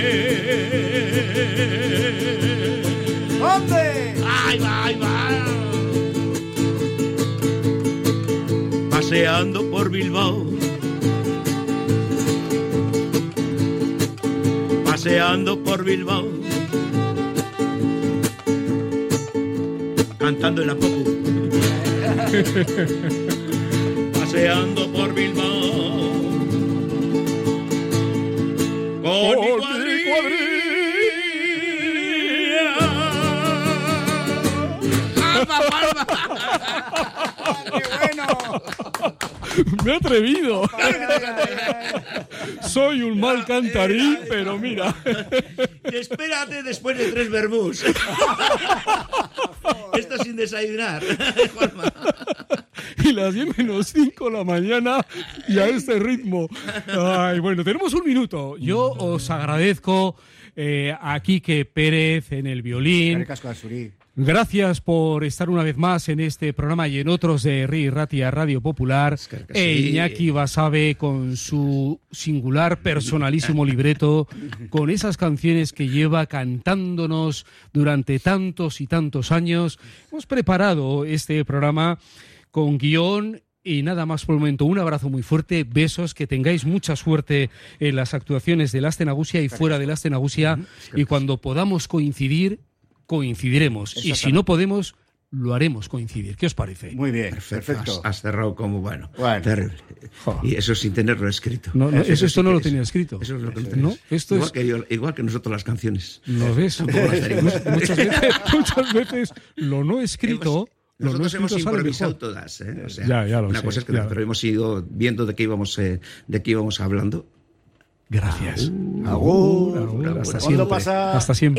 [SPEAKER 5] estaré.
[SPEAKER 6] ¿Dónde?
[SPEAKER 5] ¡Ay, va, ay, va! Paseando por Bilbao, paseando por Bilbao, cantando en la popu, paseando por Bilbao, con mi cuadrilla. ¡Alma, alma!
[SPEAKER 6] ¡Qué bueno!
[SPEAKER 4] Me he atrevido. Soy un mal cantarín, pero mira.
[SPEAKER 7] Y espérate después de tres verbús. Esto sin desayunar, Juanma.
[SPEAKER 4] Y las diez menos cinco de la mañana y a este ritmo. Ay, bueno, tenemos un minuto. Yo os agradezco eh, a Quique Pérez en el violín.
[SPEAKER 6] Casco Azurí.
[SPEAKER 4] Gracias por estar una vez más en este programa y en otros de Herri Ratia Radio Popular.
[SPEAKER 7] Claro que
[SPEAKER 4] E
[SPEAKER 7] sí.
[SPEAKER 4] Iñaki Basabe con su singular, personalísimo libreto, con esas canciones que lleva cantándonos durante tantos y tantos años. Hemos preparado este programa con guión. Y nada más por el momento, un abrazo muy fuerte, besos, que tengáis mucha suerte en las actuaciones del Aste Nagusia y fuera del Aste Nagusia, y cuando podamos coincidir, coincidiremos, y si no podemos, lo haremos coincidir. ¿Qué os parece?
[SPEAKER 6] Muy bien,
[SPEAKER 7] Perfecto.
[SPEAKER 6] perfecto.
[SPEAKER 7] Has, has cerrado como bueno.
[SPEAKER 6] Bueno.
[SPEAKER 7] Terrible. Y eso sin tenerlo escrito.
[SPEAKER 4] No, no, eso,
[SPEAKER 7] sí
[SPEAKER 4] esto no
[SPEAKER 7] que
[SPEAKER 4] lo
[SPEAKER 7] es-
[SPEAKER 4] tenía escrito.
[SPEAKER 7] Eso es lo que
[SPEAKER 4] Eso
[SPEAKER 7] no
[SPEAKER 4] ¿no?
[SPEAKER 7] tenéis.
[SPEAKER 4] Esto
[SPEAKER 7] igual,
[SPEAKER 4] es...
[SPEAKER 7] que yo, igual que nosotros las canciones.
[SPEAKER 4] ¿Lo ves?
[SPEAKER 7] Tampoco las tenemos.
[SPEAKER 4] muchas, veces, muchas veces lo no escrito... Lo no
[SPEAKER 7] Nosotros hemos
[SPEAKER 4] escrito sale
[SPEAKER 7] improvisado
[SPEAKER 4] mejor.
[SPEAKER 7] todas, ¿eh? O sea,
[SPEAKER 4] Ya, ya lo
[SPEAKER 7] una
[SPEAKER 4] sé,
[SPEAKER 7] cosa es que
[SPEAKER 4] ya.
[SPEAKER 7] pero hemos ido viendo de qué íbamos, eh, de qué íbamos hablando.
[SPEAKER 4] Gracias.
[SPEAKER 6] Agur.
[SPEAKER 4] Agur, hasta
[SPEAKER 6] ¿Cuándo
[SPEAKER 4] siempre.
[SPEAKER 6] pasa?
[SPEAKER 4] Hasta siempre.